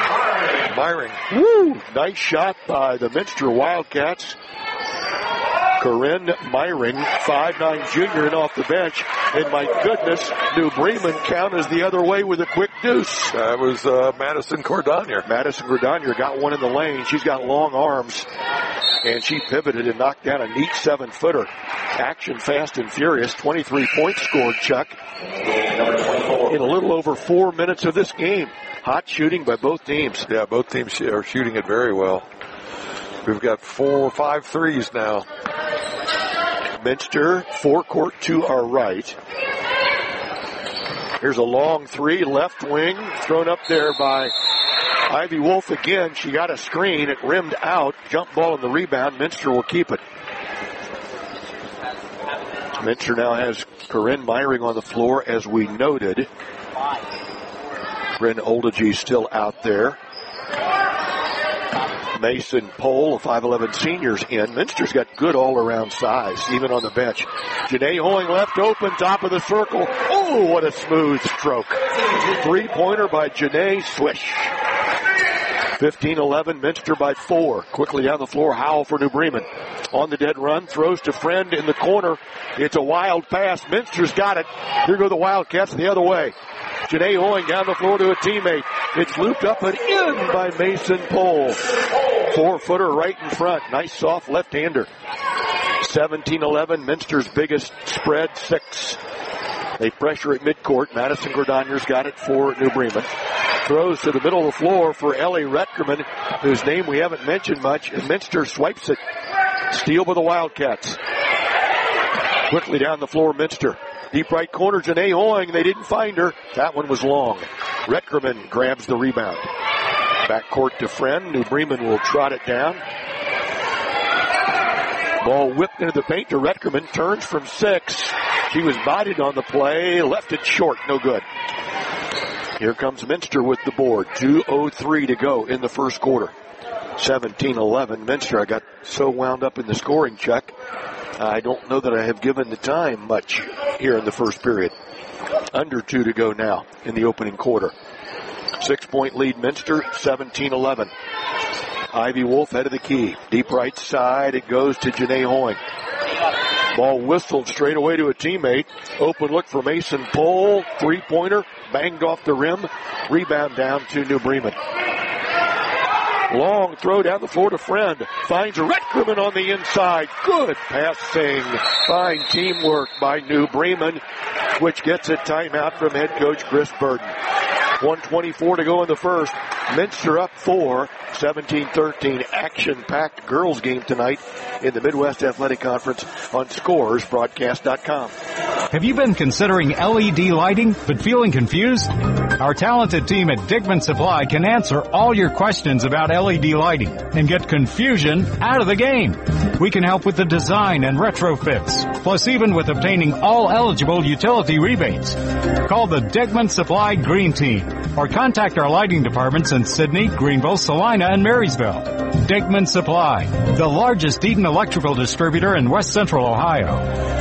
Myring. Woo! Nice shot by the Minster Wildcats. Corinne Myring, five nine junior, and off the bench. And my goodness, New Bremen counters the other way with a quick deuce. That was uh, Madison Cordonier. Madison Cordonier got one in the lane. She's got long arms, and she pivoted and knocked down a neat seven-footer. Action fast and furious. twenty-three points scored, Chuck, in a little over four minutes of this game. Hot shooting by both teams. Yeah, both teams are shooting it very well. We've got four or five threes now. Minster, forecourt to our right. Here's a long three, left wing, thrown up there by Ivy Wolf again. She got a screen. It rimmed out. Jump ball in the rebound. Minster will keep it. Minster now has Corinne Myring on the floor, as we noted. Corinne Oldegee still out there. Mason Pohl, a five eleven senior's in. Minster's got good all-around size, even on the bench. Janae Hoing left open, top of the circle. Oh, what a smooth stroke. Three-pointer by Janae, swish. fifteen eleven, Minster by four. Quickly down the floor, Howell for New Bremen. On the dead run, throws to Friend in the corner. It's a wild pass. Minster's got it. Here go the Wildcats the other way. Janae Hoing down the floor to a teammate. It's looped up and in by Mason Pohl. Four-footer right in front. Nice soft left-hander. seventeen eleven, Minster's biggest spread, six. They pressure at midcourt. Madison Cordonier's got it for New Bremen. Throws to the middle of the floor for Ellie Retkerman, whose name we haven't mentioned much, and Minster swipes it. Steal by the Wildcats. Quickly down the floor, Minster. Deep right corner, Janae Hoing. They didn't find her. That one was long. Retkerman grabs the rebound. Backcourt to Friend. New Bremen will trot it down. Ball whipped into the paint to Retkerman. Turns from six. She was bodied on the play. Left it short. No good. Here comes Minster with the board. two oh three to go in the first quarter. seventeen eleven. Minster, I got so wound up in the scoring check, I don't know that I have given the time much here in the first period. Under two to go now in the opening quarter. Six-point lead, Minster, seventeen eleven. Ivy Wolf head of the key. Deep right side, it goes to Janae Hoing. Ball whistled straight away to a teammate. Open look for Mason Pohl. Three-pointer, banged off the rim. Rebound down to New Bremen. Long throw down the floor to Friend. Finds Retkerman on the inside. Good passing. Fine teamwork by New Bremen, which gets a timeout from head coach Chris Burden. one twenty-four to go in the first. Minster up four. seventeen thirteen. Action-packed girls game tonight in the Midwest Athletic Conference on Scores Broadcast dot com. Have you been considering L E D lighting but feeling confused? Our talented team at Dickman Supply can answer all your questions about L E D lighting and get confusion out of the game. We can help with the design and retrofits, plus even with obtaining all eligible utility rebates. Call the Dickman Supply Green Team or contact our lighting departments in Sidney, Greenville, Salina, and Marysville. Dickman Supply, the largest Eaton electrical distributor in West Central Ohio.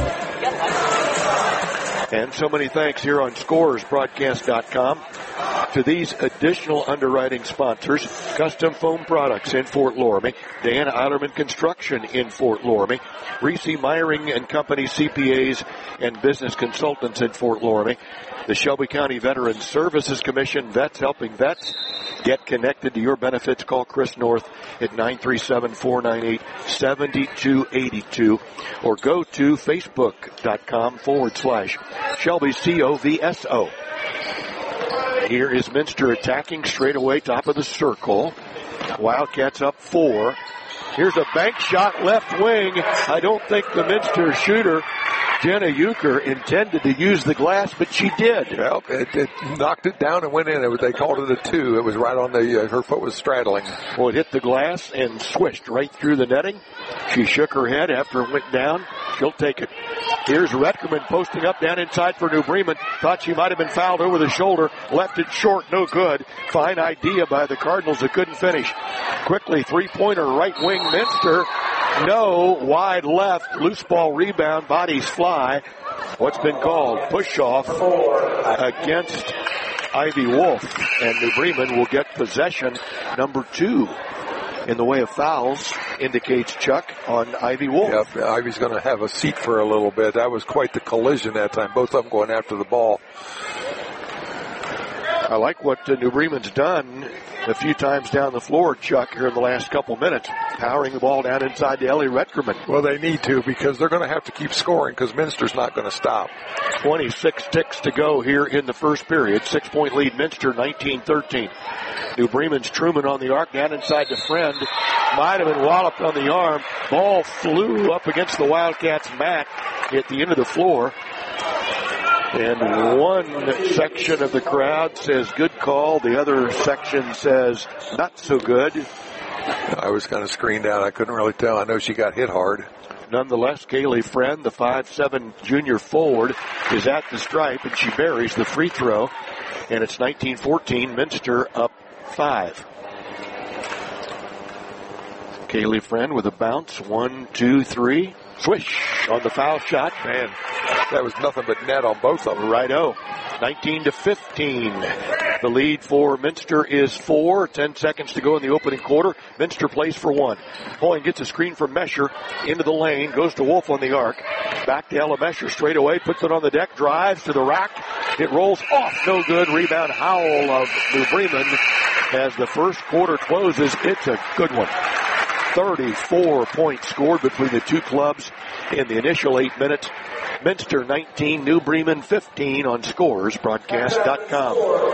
And so many thanks here on Scores Broadcast dot com to these additional underwriting sponsors. Custom Foam Products in Fort Loramie, Dan Eilerman Construction in Fort Loramie, Reese Myring and Company C P As and Business Consultants in Fort Loramie, the Shelby County Veterans Services Commission, Vets Helping Vets. Get connected to your benefits. Call Chris North at nine three seven, four nine eight, seven two eight two or go to facebook.com forward slash Shelby C O V S O. Here is Minster attacking straight away, top of the circle. Wildcats up four. Here's a bank shot left wing. I don't think the Minster shooter, Jenna Euchre, intended to use the glass, but she did. Well, it, it knocked it down and went in. It was, they called it a two. It was right on the, uh, her foot was straddling. Well, it hit the glass and swished right through the netting. She shook her head after it went down. She'll take it. Here's Retkerman posting up down inside for New Bremen. Thought she might have been fouled over the shoulder. Left it short, no good. Fine idea by the Cardinals that couldn't finish. Quickly, three-pointer, right wing, Minster. No, wide left, loose ball rebound, bodies fly. What's been called? Push off against Ivy Wolf. And New Bremen will get possession number two. in the way of fouls, indicates Chuck, on Ivy Wolf. Yep, Ivy's going to have a seat for a little bit. That was quite the collision that time. Both of them going after the ball. I like what uh, New Bremen's done a few times down the floor, Chuck, here in the last couple minutes, powering the ball down inside to Ellie Retkerman. Well, they need to because they're going to have to keep scoring because Minster's not going to stop. twenty-six ticks to go here in the first period. Six-point lead, Minster, nineteen thirteen. New Bremen's Truman on the arc, down inside to Friend. Might have been walloped on the arm. Ball flew up against the Wildcats' mat at the end of the floor. And one section of the crowd says good call. The other section says not so good. I was kind of screened out. I couldn't really tell. I know she got hit hard. Nonetheless, Kaylee Friend, the five seven junior forward, is at the stripe, and she buries the free throw. And it's nineteen fourteen, Minster up five. Kaylee Friend with a bounce. One, two, three. Swish on the foul shot. Man, that was nothing but net on both of them. Righto. nineteen to fifteen. The lead for Minster is four. Ten seconds to go in the opening quarter. Minster plays for one. Hoying gets a screen from Mesher into the lane. Goes to Wolf on the arc. Back to Ella Mesher straight away. Puts it on the deck. Drives to the rack. It rolls off. No good. Rebound Howell of New Bremen. As the first quarter closes, it's a good one. thirty-four points scored between the two clubs in the initial eight minutes. Minster nineteen, New Bremen fifteen on Scores Broadcast dot com.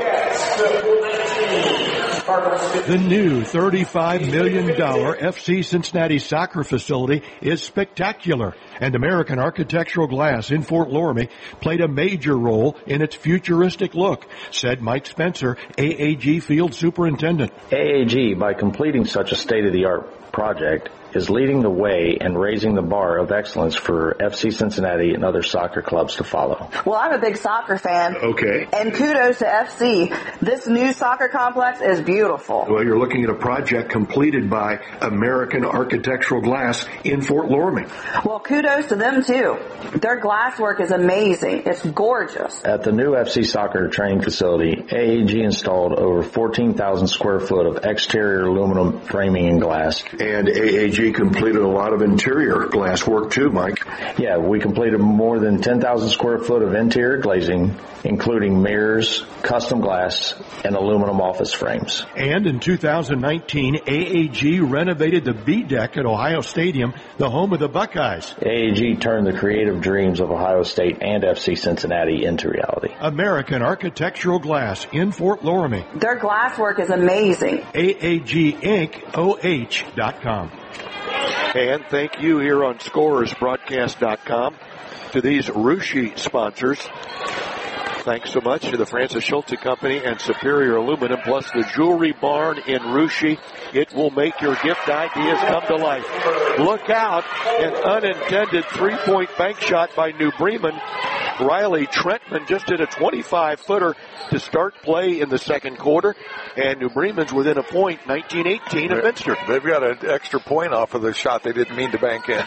The new thirty-five million dollars F C Cincinnati soccer facility is spectacular, and American Architectural Glass in Fort Loramie played a major role in its futuristic look, said Mike Spencer, A A G Field Superintendent. A A G, by completing such a state-of-the-art project, is leading the way and raising the bar of excellence for F C Cincinnati and other soccer clubs to follow. Well, I'm a big soccer fan. Okay. And kudos to F C. This new soccer complex is beautiful. Well, you're looking at a project completed by American Architectural Glass in Fort Loramie. Well, kudos to them, too. Their glass work is amazing. It's gorgeous. At the new F C soccer training facility, A A G installed over fourteen thousand square foot of exterior aluminum framing and glass. And A A G completed a lot of interior glass work too, Mike. Yeah, we completed more than ten thousand square foot of interior glazing, including mirrors, custom glass, and aluminum office frames. And in two thousand nineteen, A A G renovated the B deck at Ohio Stadium, the home of the Buckeyes. A A G turned the creative dreams of Ohio State and F C Cincinnati into reality. American Architectural Glass in Fort Loramie. Their glass work is amazing. A A G Inc O H dot com. And thank you here on Scores Broadcast dot com to these Rushi sponsors. Thanks so much to the Francis Schulte Company and Superior Aluminum, plus the Jewelry Barn in Rushi. It will make your gift ideas come to life. Look out, an unintended three-point bank shot by New Bremen. Riley Trentman just did a twenty-five footer to start play in the second quarter, and New Bremen's within a point, nineteen eighteen of Minster. They've got an extra point off of the shot they didn't mean to bank in.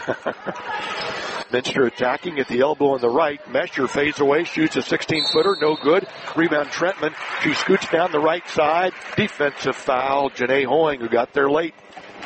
Minster attacking at the elbow on the right. Mesher fades away, shoots a sixteen-footer, no good. Rebound Trentman. She scoots down the right side. Defensive foul, Janae Hoying, who got there late.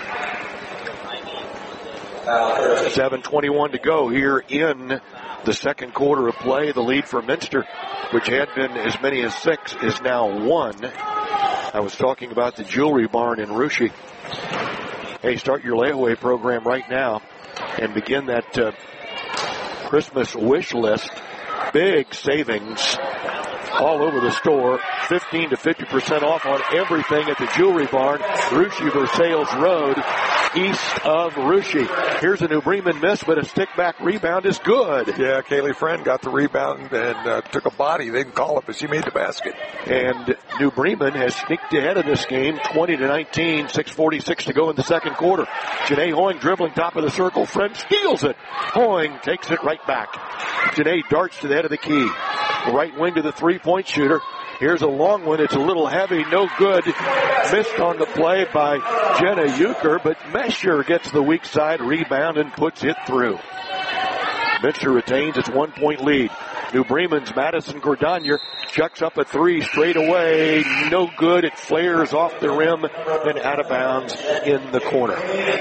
seven twenty-one to go here in the second quarter of play. The lead for Minster, which had been as many as six, is now one. I was talking about the Jewelry Barn in Rushi. Hey, start your layaway program right now and begin that uh, Christmas wish list. Big savings all over the store. fifteen to fifty percent off on everything at the Jewelry Barn, Rushi Versailles Road, east of Rushi. Here's a New Bremen miss, but a stick-back rebound is good. Yeah, Kaylee Friend got the rebound and uh, took a body. They didn't call it, but she made the basket. And New Bremen has sneaked ahead of this game, twenty to nineteen, six forty-six to go in the second quarter. Janae Hoying dribbling top of the circle. Friend steals it. Hoying takes it right back. Janae darts to the head of the key. Right wing to the three-point shooter. Here's a long one. It's a little heavy. No good. Missed on the play by Jenna Euchre, but Mesher gets the weak side rebound and puts it through. Minster retains its one-point lead. New Bremen's Madison Cordonier chucks up a three straight away. No good. It flares off the rim and out of bounds in the corner.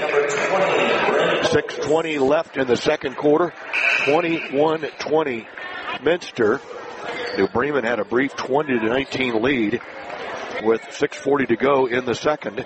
six twenty left in the second quarter. twenty-one twenty Minster. New Bremen had a brief twenty to nineteen lead with six forty to go in the second.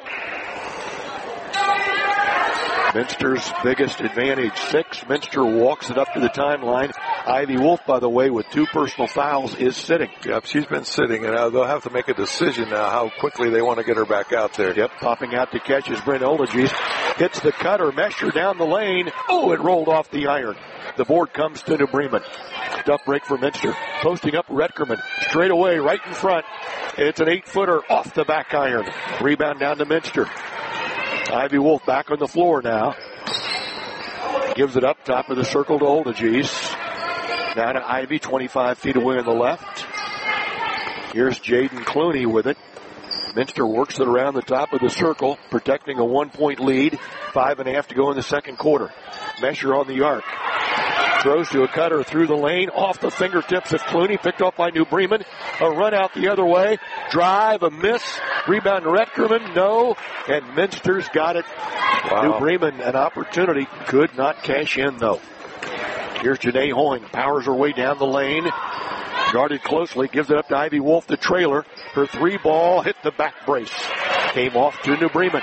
Minster's biggest advantage, six. Minster walks it up to the timeline. Ivy Wolf, by the way, with two personal fouls, is sitting. Yep, she's been sitting, and uh, they'll have to make a decision now how quickly they want to get her back out there. Yep, popping out to catch is Brent Olages. Hits the cutter, Mesher down the lane. Oh, it rolled off the iron. The board comes to New Bremen. Tough break for Minster. Posting up Retkerman. Straight away, right in front. It's an eight-footer off the back iron. Rebound down to Minster. Ivy Wolf back on the floor now. Gives it up top of the circle to Olages. Now to Ivy, twenty-five feet away on the left. Here's Jaden Clooney with it. Minster works it around the top of the circle, protecting a one-point lead. Five and a half to go in the second quarter. Mesher on the arc. Throws to a cutter through the lane, off the fingertips of Clooney, picked off by New Bremen. A run out the other way. Drive, a miss. Rebound to Retkerman, no. And Minster's got it. Wow. New Bremen, an opportunity. Could not cash in, though. Here's Janae Hoying. Powers her way down the lane. Guarded closely. Gives it up to Ivy Wolf, the trailer. Her three ball hit the back brace. Came off to New Bremen.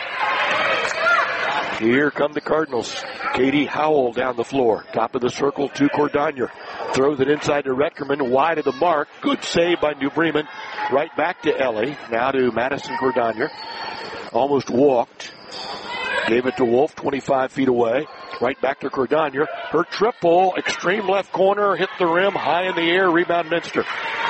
Here come the Cardinals. Katie Howell down the floor. Top of the circle to Cordonier. Throws it inside to Retkerman. Wide of the mark. Good save by New Bremen. Right back to Ellie. Now to Madison Cordonier. Almost walked. Gave it to Wolf, twenty-five feet away. Right back to Cordonier. Her triple, extreme left corner, hit the rim, high in the air, rebound Minster.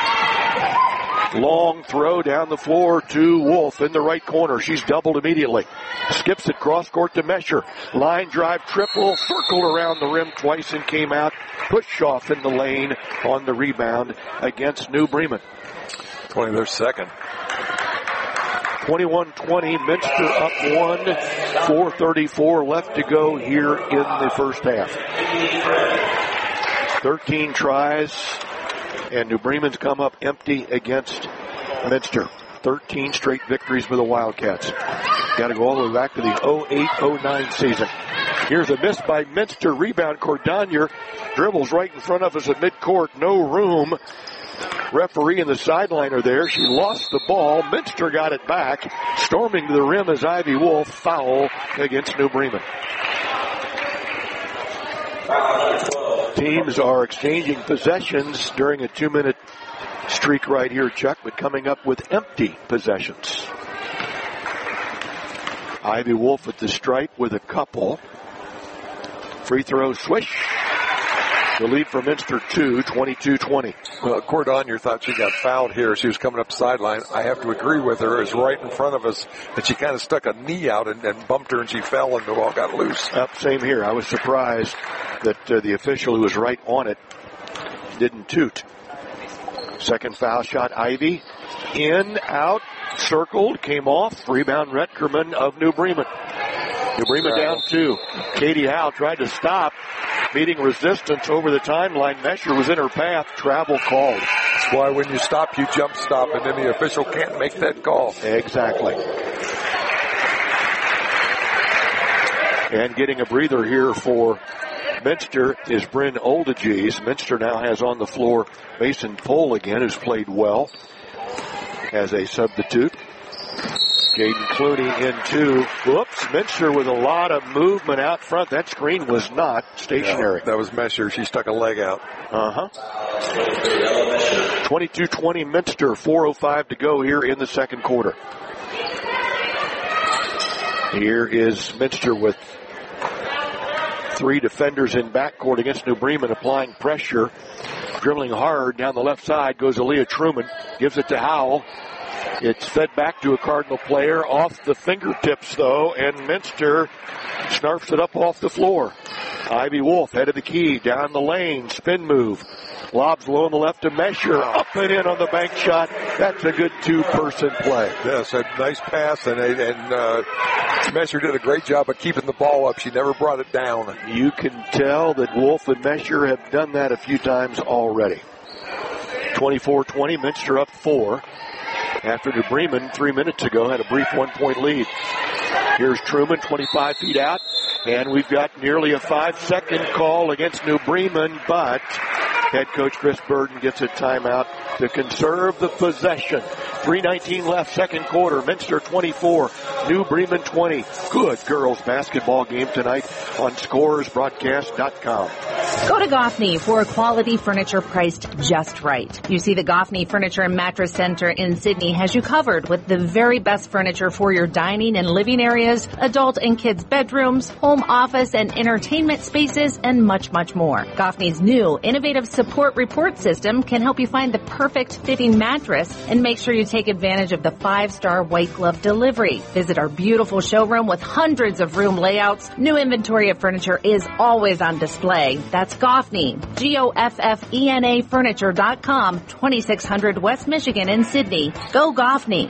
Long throw down the floor to Wolf in the right corner. She's doubled immediately. Skips it cross court to Mesher. Line drive triple, circled around the rim twice and came out. Push off in the lane on the rebound against New Bremen. twenty their second. twenty-one twenty, Minster up one, four thirty-four left to go here in the first half. thirteen tries, and New Bremen's come up empty against Minster. thirteen straight victories for the Wildcats. Got to go all the way back to the oh eight oh nine season. Here's a miss by Minster. Rebound, Cordonier dribbles right in front of us at midcourt. No room. Referee and the sideline are there. She lost the ball. Minster got it back. Storming to the rim is Ivy Wolf. Foul against New Bremen. Teams are exchanging possessions during a two-minute streak right here, Chuck, but coming up with empty possessions. Ivy Wolf at the stripe with a couple. Free throw swish. The lead for Minster, two, twenty-two twenty. Well, Cordonier thought she got fouled here. She was coming up sideline. I have to agree with her. It's right in front of us, and she kind of stuck a knee out and, and bumped her, and she fell, and the ball got loose. Up, same here. I was surprised that uh, the official who was right on it didn't toot. Second foul shot, Ivy. In, out, circled, came off. Rebound, Retkerman of New Bremen. New Bremen down two. Katie Howe tried to stop. Meeting resistance over the timeline. Mesher was in her path. Travel called. That's why when you stop, you jump stop, and then the official can't make that call. Exactly. And getting a breather here for Minster is Bryn Olages. Minster now has on the floor Mason Pohl again, who's played well as a substitute. Jaden Clooney in two. Whoops, Minster with a lot of movement out front. That screen was not stationary. Yeah, that was Mesher. She stuck a leg out. Uh-huh. twenty-two twenty Minster, four oh five to go here in the second quarter. Here is Minster with three defenders in backcourt against New Bremen, applying pressure. Dribbling hard down the left side goes Aaliyah Truman. Gives it to Howell. It's fed back to a Cardinal player off the fingertips, though, and Minster snarfs it up off the floor. Ivy Wolf, head of the key, down the lane, spin move. Lobs low on the left to Mesher, up and in on the bank shot. That's a good two-person play. Yes, a nice pass, and, and uh, Mesher did a great job of keeping the ball up. She never brought it down. You can tell that Wolf and Mesher have done that a few times already. twenty-four twenty, Minster up four. After New Bremen, three minutes ago, had a brief one-point lead. Here's Truman, twenty-five feet out, and we've got nearly a five-second call against New Bremen, but head coach Chris Burden gets a timeout to conserve the possession. three nineteen left, second quarter. Minster twenty-four, New Bremen twenty. Good girls basketball game tonight on scores broadcast dot com. Go to Goffney for quality furniture priced just right. You see, the Goffney Furniture and Mattress Center in Sydney has you covered with the very best furniture for your dining and living areas, adult and kids' bedrooms, home office and entertainment spaces, and much, much more. Goffney's new innovative support report system can help you find the perfect fitting mattress and make sure you take advantage of the five-star white glove delivery. Visit our beautiful showroom with hundreds of room layouts. New inventory of furniture is always on display. That's Goffney, G O F F E N A Furniture dot com, twenty-six hundred West Michigan in Sydney. Go Goffney.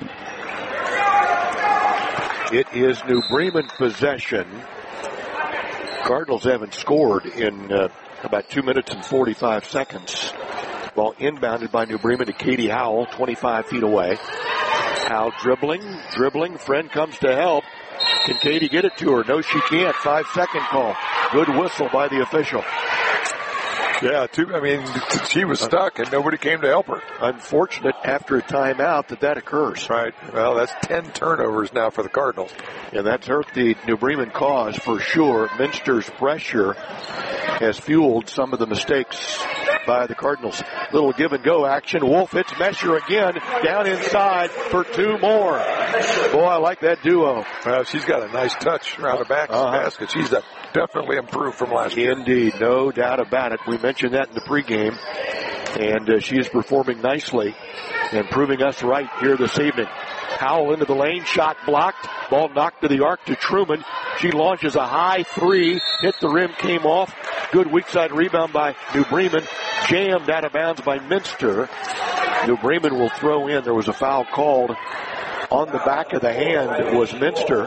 It is New Bremen possession. Cardinals haven't scored in uh, about two minutes and forty-five seconds. Ball inbounded by New Bremen to Katie Howell, twenty-five feet away. Howell dribbling, dribbling. Friend comes to help. Can Katie get it to her? No, she can't. Five-second call. Good whistle by the official. Yeah, two, I mean, she was stuck and nobody came to help her. Unfortunate after a timeout that that occurs. Right. Well, that's ten turnovers now for the Cardinals. And that's hurt the New Bremen cause for sure. Minster's pressure has fueled some of the mistakes by the Cardinals. Little give and go action. Wolf hits Mesher again down inside for two more. Boy, I like that duo. Well, she's got a nice touch around the back of the Uh-huh. basket. She's a, definitely improved from last year. Indeed, no doubt about it. We mentioned that in the pregame, and uh, she is performing nicely and proving us right here this evening. Howell into the lane, shot blocked, ball knocked to the arc to Truman. She launches a high three, hit the rim, came off. Good weak side rebound by New Bremen, jammed out of bounds by Minster. New Bremen will throw in. There was a foul called on the back of the hand. It was Minster.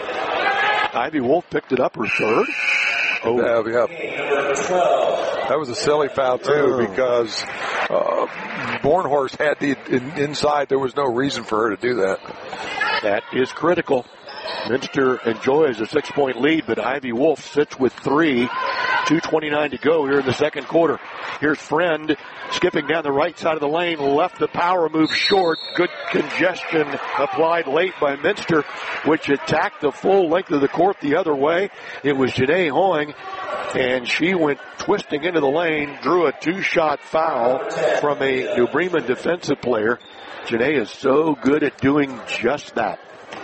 Ivy Wolf picked it up, her third. Oh, yeah, yeah. That was a silly foul too, Oh. because uh, Bornhorst had the in, inside. There was no reason for her to do that. That is critical. Minster enjoys a six-point lead, but Ivy Wolf sits with three. two twenty-nine to go here in the second quarter. Here's Friend skipping down the right side of the lane, left the power move short. Good congestion applied late by Minster, which attacked the full length of the court the other way. It was Janae Hoying, and she went twisting into the lane, drew a two-shot foul from a New Bremen defensive player. Janae is so good at doing just that.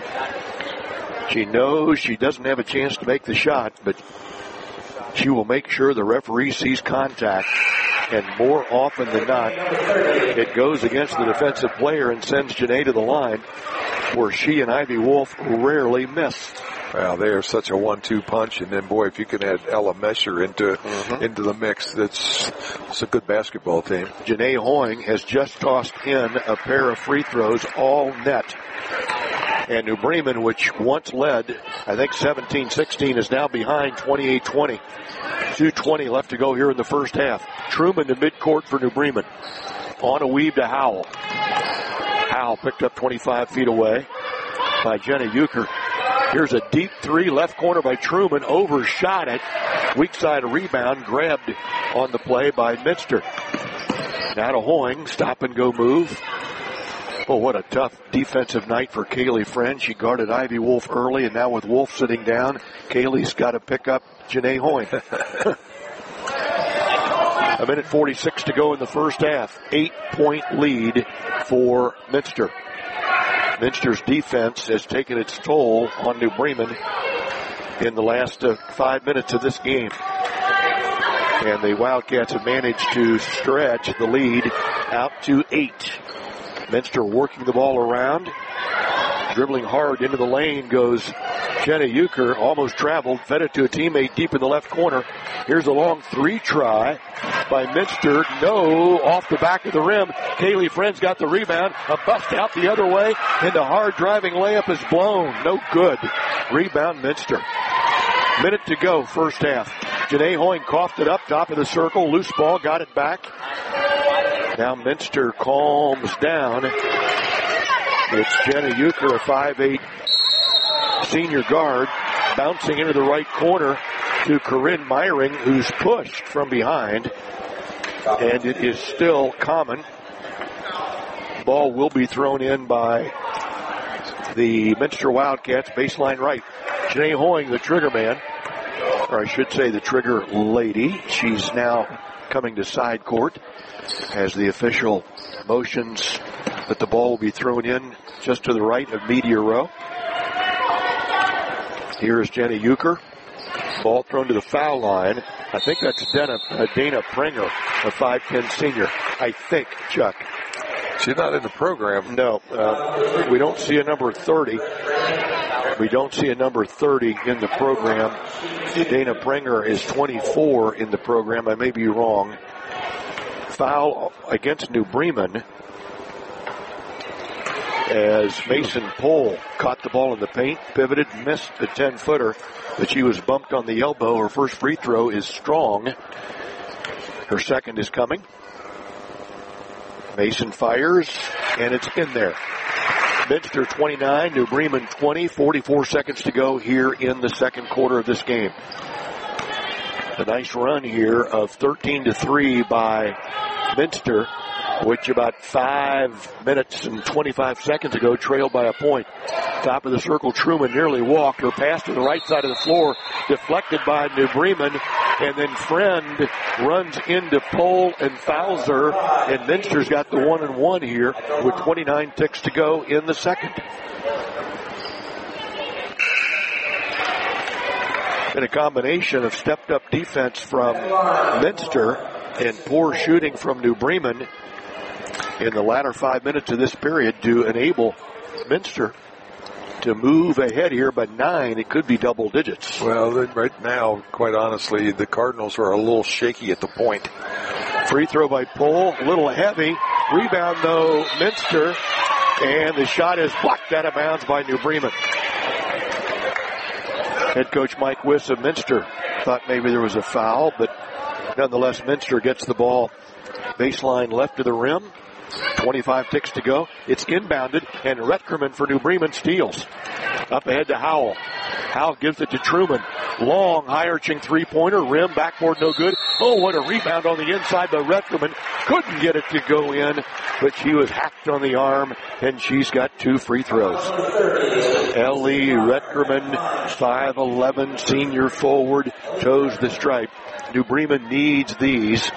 She knows she doesn't have a chance to make the shot, but she will make sure the referee sees contact, and more often than not, it goes against the defensive player and sends Janae to the line, where she and Ivy Wolf rarely miss. Well, they are such a one two punch, and then, boy, if you can add Ella Mesher into Mm-hmm. into the mix, that's it's a good basketball team. Janae Hoying has just tossed in a pair of free throws, all net. And New Bremen, which once led, I think seventeen sixteen, is now behind twenty-eight twenty. two twenty left to go here in the first half. Truman to midcourt for New Bremen. On a weave to Howell. Howell picked up twenty-five feet away by Jenna Euchre. Here's a deep three, left corner by Truman, overshot it. Weak side rebound, grabbed on the play by Minster. Now to Hoying, stop and go move. Oh, what a tough defensive night for Kaylee Friend. She guarded Ivy Wolf early, and now with Wolf sitting down, Kaylee's got to pick up Janae Hoying. A minute forty-six to go in the first half. Eight-point lead for Minster. Minster's defense has taken its toll on New Bremen in the last uh, five minutes of this game. And the Wildcats have managed to stretch the lead out to eight. Minster working the ball around. Dribbling hard into the lane goes Jenna Euchre, almost traveled, fed it to a teammate deep in the left corner. Here's a long three try by Minster. No, off the back of the rim. Kaylee Friend's got the rebound. A bust out the other way, and the hard driving layup is blown. No good. Rebound Minster. Minute to go, first half. Janae Hoying coughed it up, top of the circle. Loose ball, got it back. Now Minster calms down. It's Jenna Euchre, a five eight senior guard, bouncing into the right corner to Corinne Meyering, who's pushed from behind. And it is still common. Ball will be thrown in by the Minster Wildcats, baseline right. Janae Hoying, the trigger man, or I should say the trigger lady. She's now coming to side court as the official motions that the ball will be thrown in just to the right of media row. Here is Jenna Euchre. Ball thrown to the foul line. I think that's Dana, uh, Dana Prenger, a five ten senior. I think, Chuck. She's not in the program. No. Uh, we don't see a number thirty. We don't see a number thirty in the program. Dana Prenger is twenty-four in the program. I may be wrong. Foul against New Bremen as Mason Pohl caught the ball in the paint, pivoted, missed the ten-footer, but she was bumped on the elbow. Her first free throw is strong. Her second is coming. Mason fires, and it's in there. Minster twenty-nine, New Bremen twenty, forty-four seconds to go here in the second quarter of this game. A nice run here of thirteen to three by Minster, which about five minutes and twenty-five seconds ago trailed by a point. Top of the circle, Truman nearly walked. Her pass to the right side of the floor, deflected by New Bremen, and then Friend runs into Pohl and fouls her, and Minster's got the one and one here with twenty-nine ticks to go in the second. And a combination of stepped-up defense from Minster and poor shooting from New Bremen in the latter five minutes of this period to enable Minster to move ahead here by nine. It could be double digits. Well, right now, quite honestly, the Cardinals are a little shaky at the point. Free throw by Pohl, a little heavy. Rebound, though, Minster. And the shot is blocked out of bounds by New Bremen. Head coach Mike Wiss of Minster thought maybe there was a foul, but nonetheless, Minster gets the ball baseline left of the rim. twenty-five ticks to go. It's inbounded, and Retkerman for New Bremen steals. Up ahead to Howell. Howell gives it to Truman. Long, high-arching three-pointer. Rim, backboard, no good. Oh, what a rebound on the inside by Retkerman. Couldn't get it to go in, but she was hacked on the arm, and she's got two free throws. Ellie Retkerman, five eleven, senior forward, toes the stripe. New Bremen needs these.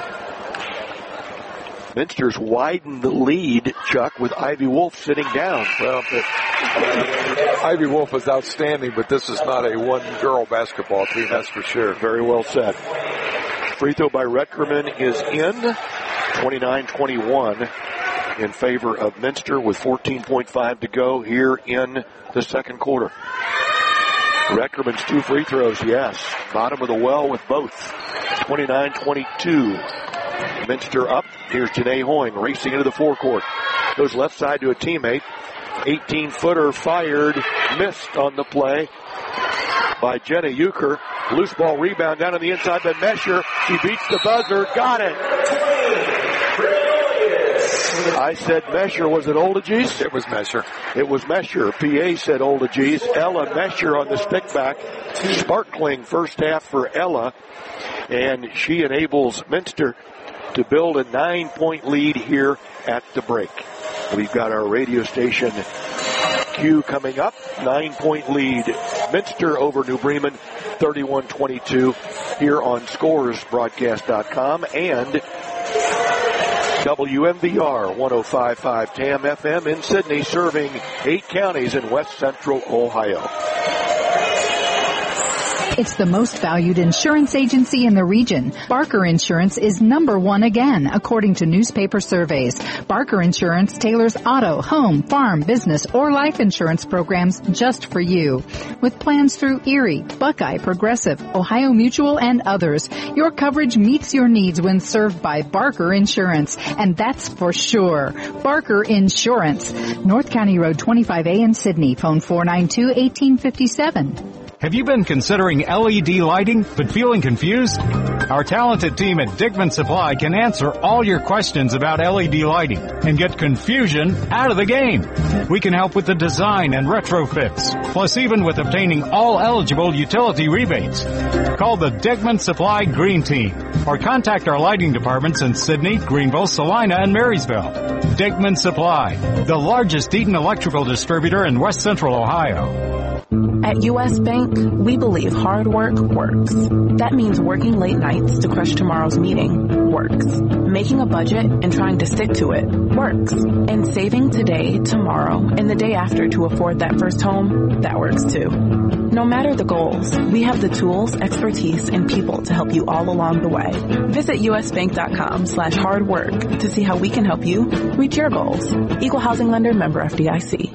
Minster's widened the lead, Chuck, with Ivy Wolf sitting down. Well, but, uh, Ivy Wolf is outstanding, but this is not a one-girl basketball team, that's for sure. Very well said. Free throw by Retkerman is in. twenty-nine twenty-one in favor of Minster with fourteen point five to go here in the second quarter. Retkerman's two free throws, yes. Bottom of the well with both. twenty-nine twenty-two. Minster up. Here's Janae Hoying racing into the forecourt. Goes left side to a teammate. eighteen-footer fired. Missed on the play by Jenna Euchre. Loose ball rebound down on the inside by Mesher. She beats the buzzer. Got it. I said Mesher. Was it Oldiges? It was Mesher. It was Mesher. P A said Oldiges. Ella Mesher on the stick back. Sparkling first half for Ella. And she enables Minster to build a nine-point lead here at the break. We've got our radio station cue coming up. Nine-point lead. Minster over New Bremen, thirty-one twenty-two here on Scores Broadcast dot com and W M V R one oh five point five T A M F M in Sydney, serving eight counties in west central Ohio. It's the most valued insurance agency in the region. Barker Insurance is number one again, according to newspaper surveys. Barker Insurance tailors auto, home, farm, business, or life insurance programs just for you. With plans through Erie, Buckeye, Progressive, Ohio Mutual, and others, your coverage meets your needs when served by Barker Insurance. And that's for sure. Barker Insurance. North County Road twenty-five A in Sydney. Phone four nine two, one eight five seven. Have you been considering L E D lighting but feeling confused? Our talented team at Dickman Supply can answer all your questions about L E D lighting and get confusion out of the game. We can help with the design and retrofits, plus even with obtaining all eligible utility rebates. Call the Dickman Supply Green Team or contact our lighting departments in Sydney, Greenville, Salina, and Marysville. Dickman Supply, the largest Eaton electrical distributor in West Central Ohio. At U S Bank, we believe hard work works. That means working late nights to crush tomorrow's meeting works. Making a budget and trying to stick to it works. And saving today, tomorrow, and the day after to afford that first home, that works too. No matter the goals, we have the tools, expertise, and people to help you all along the way. Visit usbank.com slash hard work to see how we can help you reach your goals. Equal Housing Lender, member F D I C.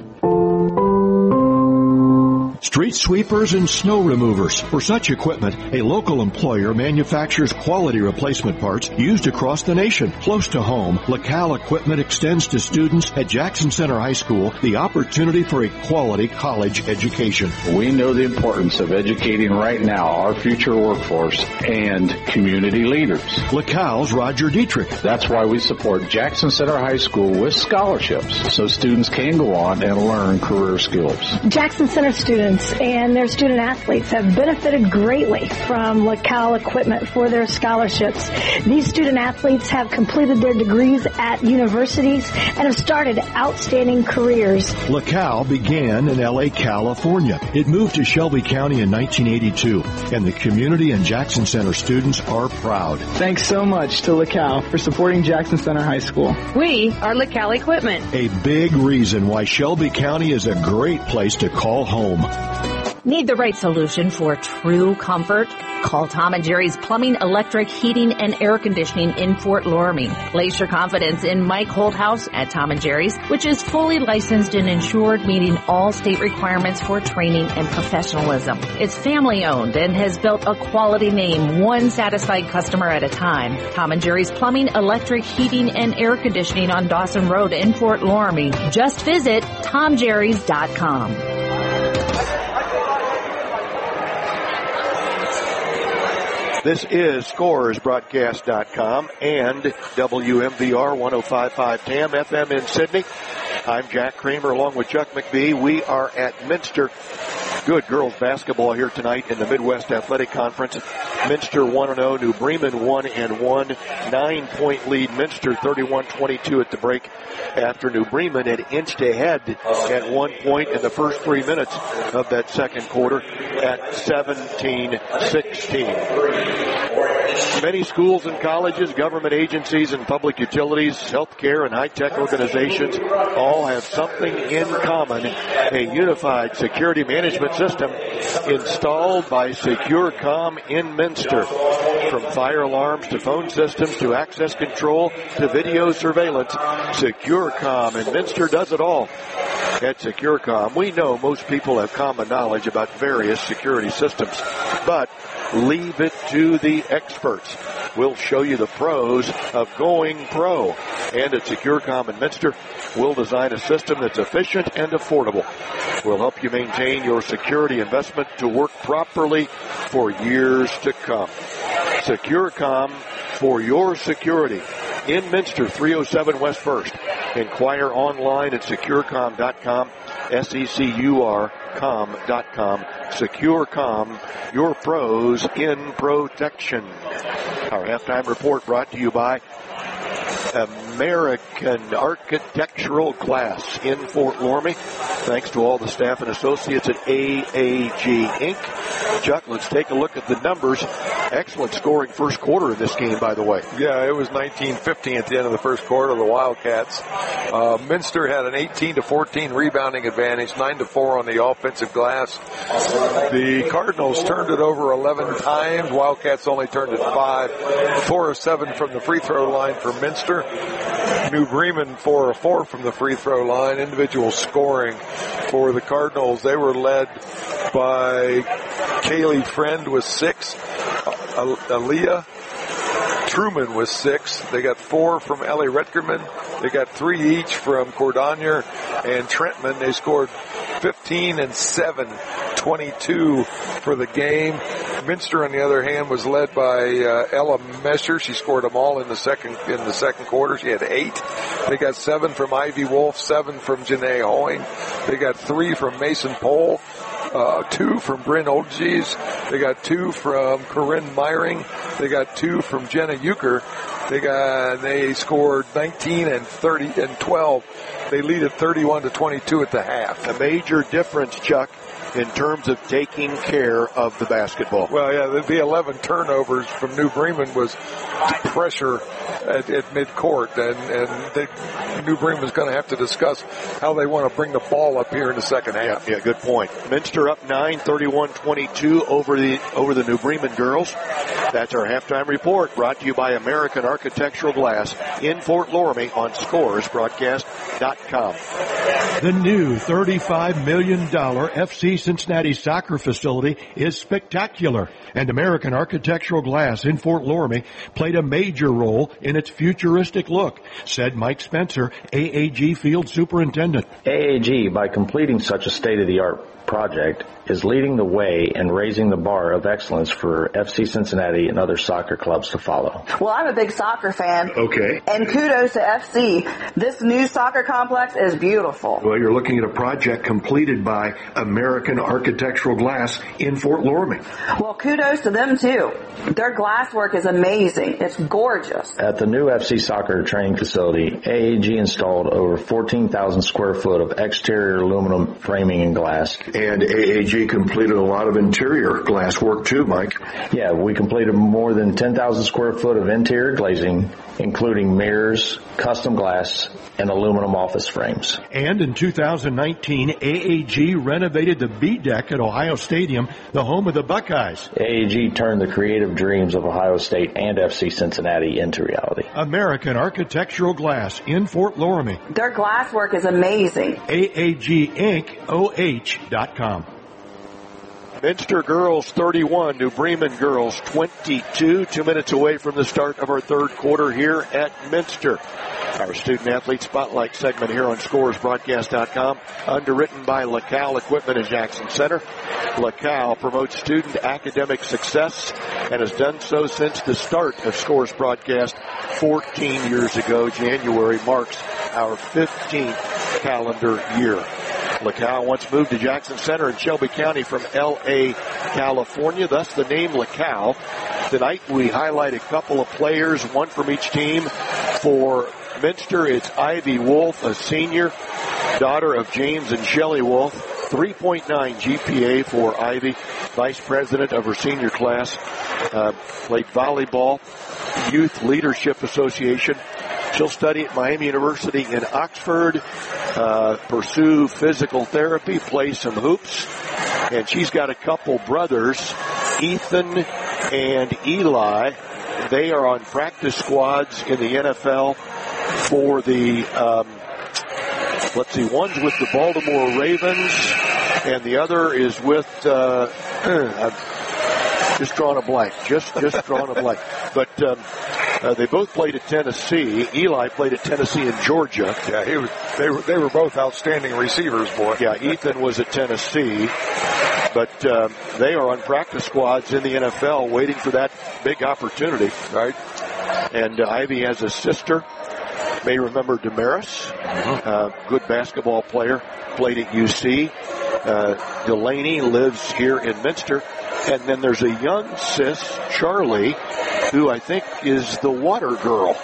Street sweepers and snow removers. For such equipment, a local employer manufactures quality replacement parts used across the nation. Close to home, LaCal Equipment extends to students at Jackson Center High School the opportunity for a quality college education. We know the importance of educating right now our future workforce and community leaders. LaCal's Roger Dietrich. That's why we support Jackson Center High School with scholarships so students can go on and learn career skills. Jackson Center students and their student athletes have benefited greatly from LaCal Equipment for their scholarships. These student athletes have completed their degrees at universities and have started outstanding careers. LaCal began in L A, California. It moved to Shelby County in nineteen eighty-two, and the community and Jackson Center students are proud. Thanks so much to LaCal for supporting Jackson Center High School. We are LaCal Equipment. A big reason why Shelby County is a great place to call home. Need the right solution for true comfort? Call Tom and Jerry's Plumbing, Electric, Heating, and Air Conditioning in Fort Loramie. Place your confidence in Mike Holthouse at Tom and Jerry's, which is fully licensed and insured, meeting all state requirements for training and professionalism. It's family owned and has built a quality name, one satisfied customer at a time. Tom and Jerry's Plumbing, Electric, Heating, and Air Conditioning on Dawson Road in Fort Loramie. Just visit tom jerrys dot com. This is Scores Broadcast dot com and W M V R one oh five point five T A M F M in Sydney. I'm Jack Kramer along with Chuck McBee. We are at Minster. Good girls basketball here tonight in the Midwest Athletic Conference. Minster one and oh, New Bremen one and one. Nine-point lead, Minster thirty-one twenty-two at the break after New Bremen had inched ahead at one point in the first three minutes of that second quarter at seventeen sixteen. Many schools and colleges, government agencies and public utilities, healthcare and high-tech organizations all have something in common, a unified security management system installed by SecureCom in Minster. From fire alarms to phone systems to access control to video surveillance, SecureCom in Minster does it all. At SecureCom, we know most people have common knowledge about various security systems, but leave it to the experts. We'll show you the pros of going pro. And at SecureCom in Minster, we'll design a system that's efficient and affordable. We'll help you maintain your security investment to work properly for years to come. SecureCom for your security. In Minster, three oh seven West First. Inquire online at securecom dot com, S E C U R com dot com. SecureCom, your pros in protection. Our halftime report brought to you by American Architectural Glass in Fort Loramie. Thanks to all the staff and associates at A A G Incorporated. Chuck, let's take a look at the numbers. Excellent scoring first quarter in this game, by the way. Yeah, it was nineteen fifteen at the end of the first quarter, the Wildcats. Uh, Minster had an eighteen to fourteen rebounding advantage, nine to four on the offensive glass. The Cardinals turned it over eleven times. Wildcats only turned it five. four of seven from the free throw line for Minster. New Bremen four of four from the free throw line. Individual scoring for the Cardinals. They were led by Kaylee Friend with six. Uh, Aaliyah Truman with six. They got four from Ellie Retgerman. They got three each from Cordonier and Trentman. They scored fifteen and seven, twenty-two for the game. Minster, on the other hand, was led by uh, Ella Mesher. She scored them all in the second in the second quarter. She had eight. They got seven from Ivy Wolf, seven from Janae Hoing. They got three from Mason Pohl, uh, two from Bryn Olgies. They got two from Corinne Meyering. They got two from Jenna Euchre. They got they scored nineteen and thirty and twelve. They lead at thirty-one to twenty-two at the half. A major difference, Chuck, in terms of taking care of the basketball. Well, yeah, the eleven turnovers from New Bremen was pressure at, at midcourt, and, and they, New Bremen's going to have to discuss how they want to bring the ball up here in the second half. Yeah, good point. Minster up nine, thirty-one twenty-two over the over the New Bremen girls. That's our halftime report, brought to you by American Architectural Glass in Fort Loramie on Scores Broadcast dot com. The new thirty-five million dollars F C Cincinnati soccer facility is spectacular, and American Architectural Glass in Fort Loramie played a major role in its futuristic look, said Mike Spencer, A A G Field Superintendent. A A G, by completing such a state-of-the-art project, is leading the way and raising the bar of excellence for F C Cincinnati and other soccer clubs to follow. Well, I'm a big soccer fan. Okay. And kudos to F C. This new soccer complex is beautiful. Well, you're looking at a project completed by American Architectural Glass in Fort Loramie. Well, kudos to them, too. Their glass work is amazing. It's gorgeous. At the new F C soccer training facility, A A G installed over fourteen thousand square foot of exterior aluminum framing and glass. And A A G completed a lot of interior glass work too, Mike. Yeah, we completed more than ten thousand square foot of interior glazing, including mirrors, custom glass, and aluminum office frames. And in two thousand nineteen, A A G renovated the B deck at Ohio Stadium, the home of the Buckeyes. A A G turned the creative dreams of Ohio State and F C Cincinnati into reality. American Architectural Glass in Fort Loramie. Their glass work is amazing. A A G Inc O H dot com. Minster girls thirty-one, New Bremen girls twenty-two. Two minutes away from the start of our third quarter here at Minster. Our Student Athlete Spotlight segment here on Scores Broadcast dot com, underwritten by LaCal Equipment in Jackson Center. LaCal promotes student academic success and has done so since the start of Scores Broadcast fourteen years ago. January marks our fifteenth calendar year. LaCal once moved to Jackson Center in Shelby County from L A, California, thus the name LaCal. Tonight we highlight a couple of players, one from each team. For Minster, it's Ivy Wolf, a senior, daughter of James and Shelley Wolf. three point nine G P A for Ivy, vice president of her senior class. Uh, played volleyball, Youth Leadership Association. She'll study at Miami University in Oxford, uh, pursue physical therapy, play some hoops. And she's got a couple brothers, Ethan and Eli. They are on practice squads in the N F L for the, um, let's see, one's with the Baltimore Ravens, and the other is with, uh, I've just drawn a blank, just, just drawn a blank. But, um, Uh, they both played at Tennessee. Eli played at Tennessee and Georgia. Yeah, he was. They were. They were both outstanding receivers, boy. Yeah, Ethan was at Tennessee, but um, they are on practice squads in the N F L, waiting for that big opportunity, right? And uh, Ivy has a sister. You may remember Damaris, uh, good basketball player, played at U C. Uh, Delaney lives here in Minster. And then there's a young sis, Charlie, who I think is the water girl.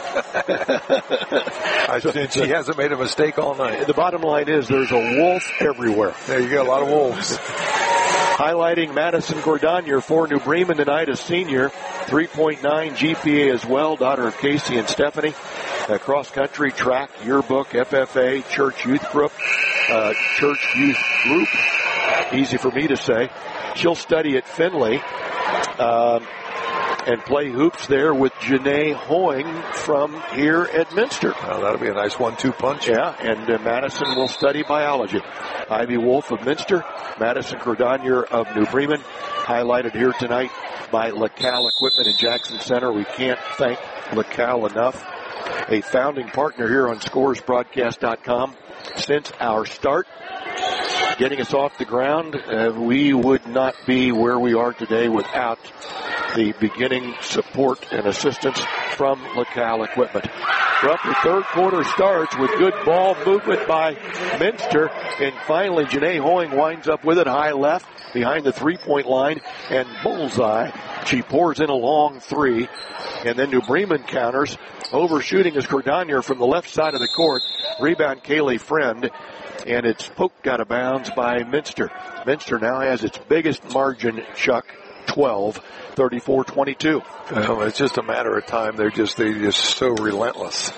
I think she hasn't made a mistake all night. The bottom line is there's a wolf everywhere. There you go, a lot of wolves. Highlighting Madison Gordonier for New Bremen tonight, a senior, three point nine G P A as well, daughter of Casey and Stephanie. Uh, cross country, track, yearbook, F F A, church youth group, uh, church youth group. Easy for me to say. She'll study at Finley um, and play hoops there with Janae Hoing from here at Minster. Oh, that'll be a nice one two punch. Yeah, and uh, Madison will study biology. Ivy Wolf of Minster, Madison Cordonier of New Bremen, highlighted here tonight by LaCal Equipment in Jackson Center. We can't thank LaCal enough. A founding partner here on Scores Broadcast dot com since our start. getting us off the ground. Uh, we would not be where we are today without the beginning support and assistance from LaCal Equipment. Well, the third quarter starts with good ball movement by Minster, and finally Janae Hoying winds up with it high left behind the three-point line, and bullseye. She pours in a long three, and then New Bremen counters. Overshooting is Cordonier from the left side of the court. Rebound Kaylee Friend, and it's poked out of bounds by Minster. Minster now has its biggest margin, Chuck, twelve, thirty-four twenty-two. Well, it's just a matter of time. They're just they're just so relentless.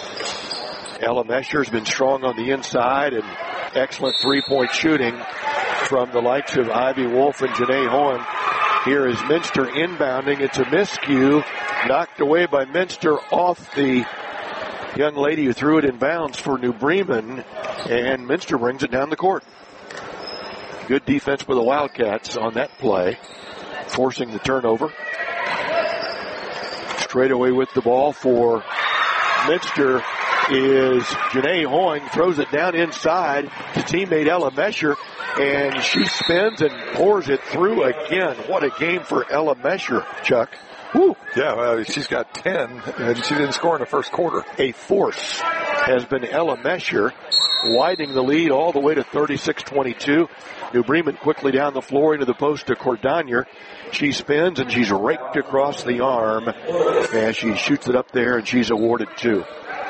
Ella Mesher's been strong on the inside, and excellent three-point shooting from the likes of Ivy Wolf and Janae Hoying. Here is Minster inbounding. It's a miscue, knocked away by Minster off the young lady who threw it in bounds for New Bremen, and Minster brings it down the court. Good defense by the Wildcats on that play, forcing the turnover. Straight away with the ball for Minster is Janae Hoying, throws it down inside to teammate Ella Mesher, and she spins and pours it through again. What a game for Ella Mesher, Chuck. Woo. Yeah, well, she's got ten, and she didn't score in the first quarter. A force has been Ella Mesher, widening the lead all the way to thirty-six twenty-two. New Bremen quickly down the floor into the post to Cordonier. She spins, and she's raked across the arm as she shoots it up there, and she's awarded two.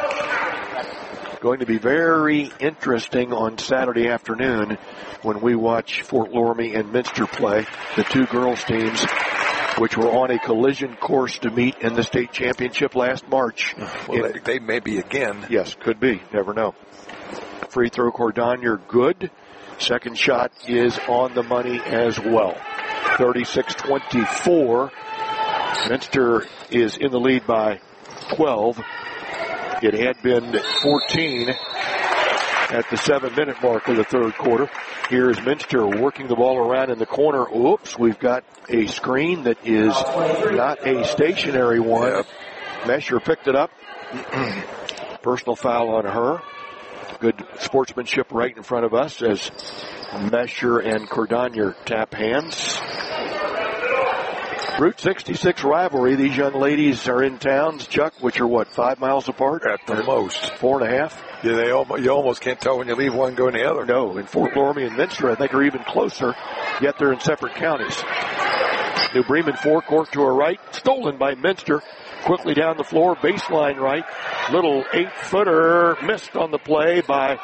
Going to be very interesting on Saturday afternoon when we watch Fort Loramie and Minster play, the two girls teams, which were on a collision course to meet in the state championship last March. Well, it, they, they may be again. Yes, could be. Never know. Free throw Cordonier, good. Second shot is on the money as well. thirty-six twenty-four. Minster is in the lead by twelve. It had been fourteen at the seven-minute mark of the third quarter. Here's Minster working the ball around in the corner. Oops, we've got a screen that is not a stationary one. Mesher picked it up. Personal foul on her. Good sportsmanship right in front of us as Mesher and Cordonier tap hands. Route sixty-six rivalry. These young ladies are in towns, Chuck, which are what, five miles apart? At the most. Four and a half? Yeah, they almost, you almost can't tell when you leave one going the other. No, in Fort Loramie and Minster, I think, are even closer, yet they're in separate counties. New Bremen forecourt to her right, stolen by Minster. Quickly down the floor, baseline right. Little eight-footer missed on the play by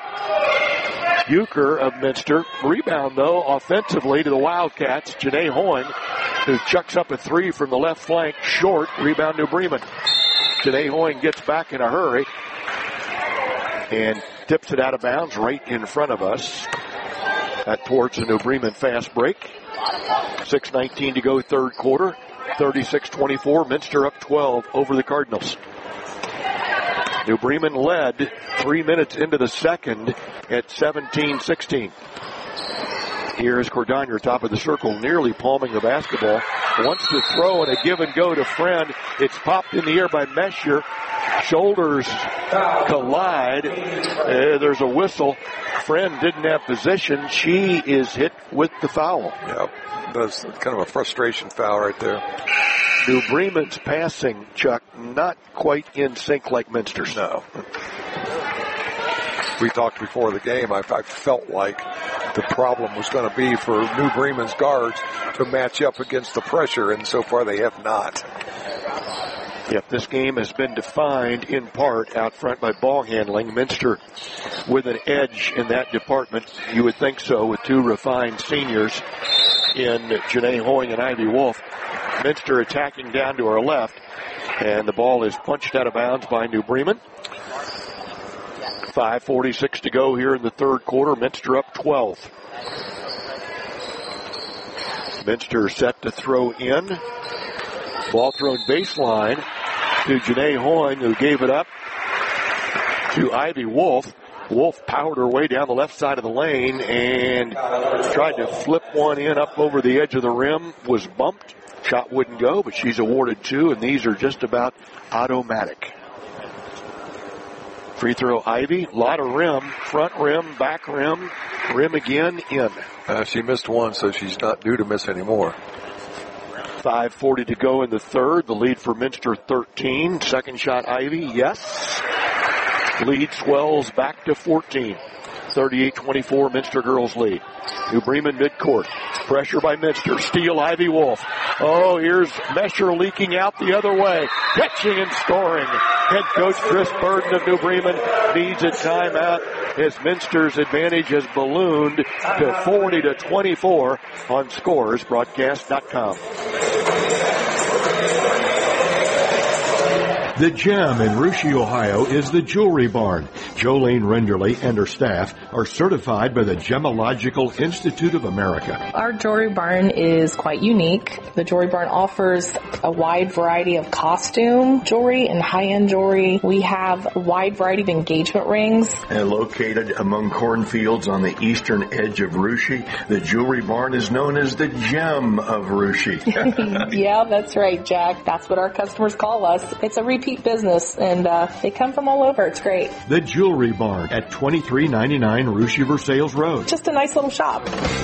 Euchre of Minster. Rebound, though, offensively to the Wildcats. Janae Hoying, who chucks up a three from the left flank, short. Rebound New Bremen. Janae Hoying gets back in a hurry and tips it out of bounds right in front of us. That towards the New Bremen fast break. six nineteen to go, third quarter. thirty-six twenty-four. Minster up twelve over the Cardinals. New Bremen led three minutes into the second at seventeen sixteen. Here's Cordonier, top of the circle, nearly palming the basketball. Wants to throw and a give and go to Friend. It's popped in the air by Mesher. Shoulders collide. Uh, there's a whistle. Friend didn't have position. She is hit with the foul. Yep. That's kind of a frustration foul right there. New Bremen's passing, Chuck, not quite in sync like Minster's. No. We talked before the game. I, I felt like the problem was going to be for New Bremen's guards to match up against the pressure, and so far they have not. Yep, this game has been defined in part out front by ball handling. Minster with an edge in that department. You would think so with two refined seniors in Janae Hoying and Ivy Wolf. Minster attacking down to our left, and the ball is punched out of bounds by New Bremen. five forty-six to go here in the third quarter. Minster up twelve. Minster set to throw in. Ball thrown baseline to Janae Hoying, who gave it up to Ivy Wolf. Wolf powered her way down the left side of the lane and tried to flip one in up over the edge of the rim. Was bumped. Shot wouldn't go, but she's awarded two, and these are just about automatic. Free throw, Ivy. Lot of rim. Front rim, back rim. Rim again, in. Uh, she missed one, so she's not due to miss anymore. five forty to go in the third. The lead for Minster, thirteen. Second shot, Ivy. Yes. Lead swells back to fourteen. thirty-eight twenty-four, Minster girls lead. New Bremen midcourt. Pressure by Minster. Steal, Ivy Wolf. Oh, here's Mesher leaking out the other way. Catching and scoring. Head coach Chris Burden of New Bremen needs a timeout as Minster's advantage has ballooned to forty to twenty-four on scores broadcast dot com. The gem in Russia, Ohio is the Jewelry Barn. Jolene Renderly and her staff are certified by the Gemological Institute of America. Our Jewelry Barn is quite unique. The Jewelry Barn offers a wide variety of costume jewelry and high-end jewelry. We have a wide variety of engagement rings. And located among cornfields on the eastern edge of Russia, the Jewelry Barn is known as the gem of Russia. Yeah, that's right, Jack. That's what our customers call us. It's a repeat business, and uh, they come from all over. It's great. The Jewelry Barn at twenty-three ninety-nine Russia Versailles Road. Just a nice little shop.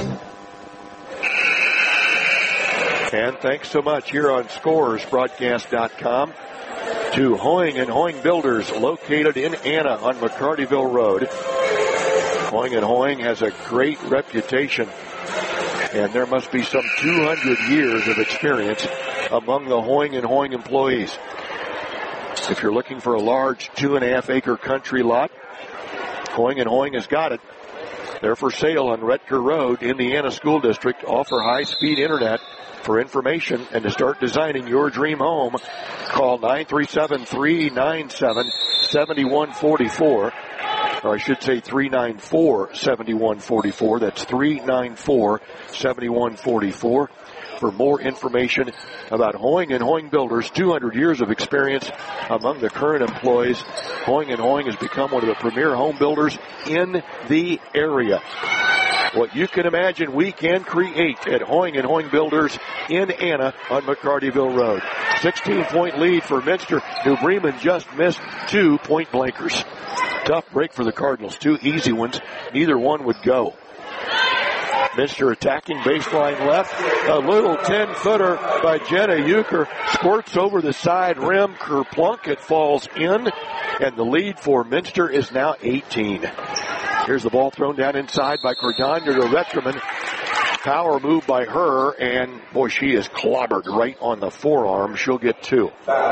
And thanks so much here on scores broadcast dot com to Hoying and Hoying Builders, located in Anna on McCartyville Road. Hoying and Hoying has a great reputation, and there must be some two hundred years of experience among the Hoying and Hoying employees. If you're looking for a large two and a half acre country lot, Hoying and Hoying has got it. They're for sale on Retker Road in the Anna School District. Offer high-speed internet. For information and to start designing your dream home, call nine three seven, three nine seven, seven one four four. Or I should say three nine four, seven one four four. That's three nine four, seven one four four. For more information about Hoying and Hoying Builders, two hundred years of experience among the current employees. Hoying and Hoying has become one of the premier home builders in the area. What you can imagine we can create at Hoying and Hoying Builders in Anna on McCartyville Road. sixteen-point lead for Minster. New Bremen just missed two point blankers. Tough break for the Cardinals. Two easy ones. Neither one would go. Minster attacking baseline left. A little ten-footer by Jenna Euchre. Squirts over the side rim. Kerplunk. It falls in. And the lead for Minster is now eighteen. Here's the ball thrown down inside by Cordogna to Retterman. Power move by her, and boy, she is clobbered right on the forearm. She'll get two.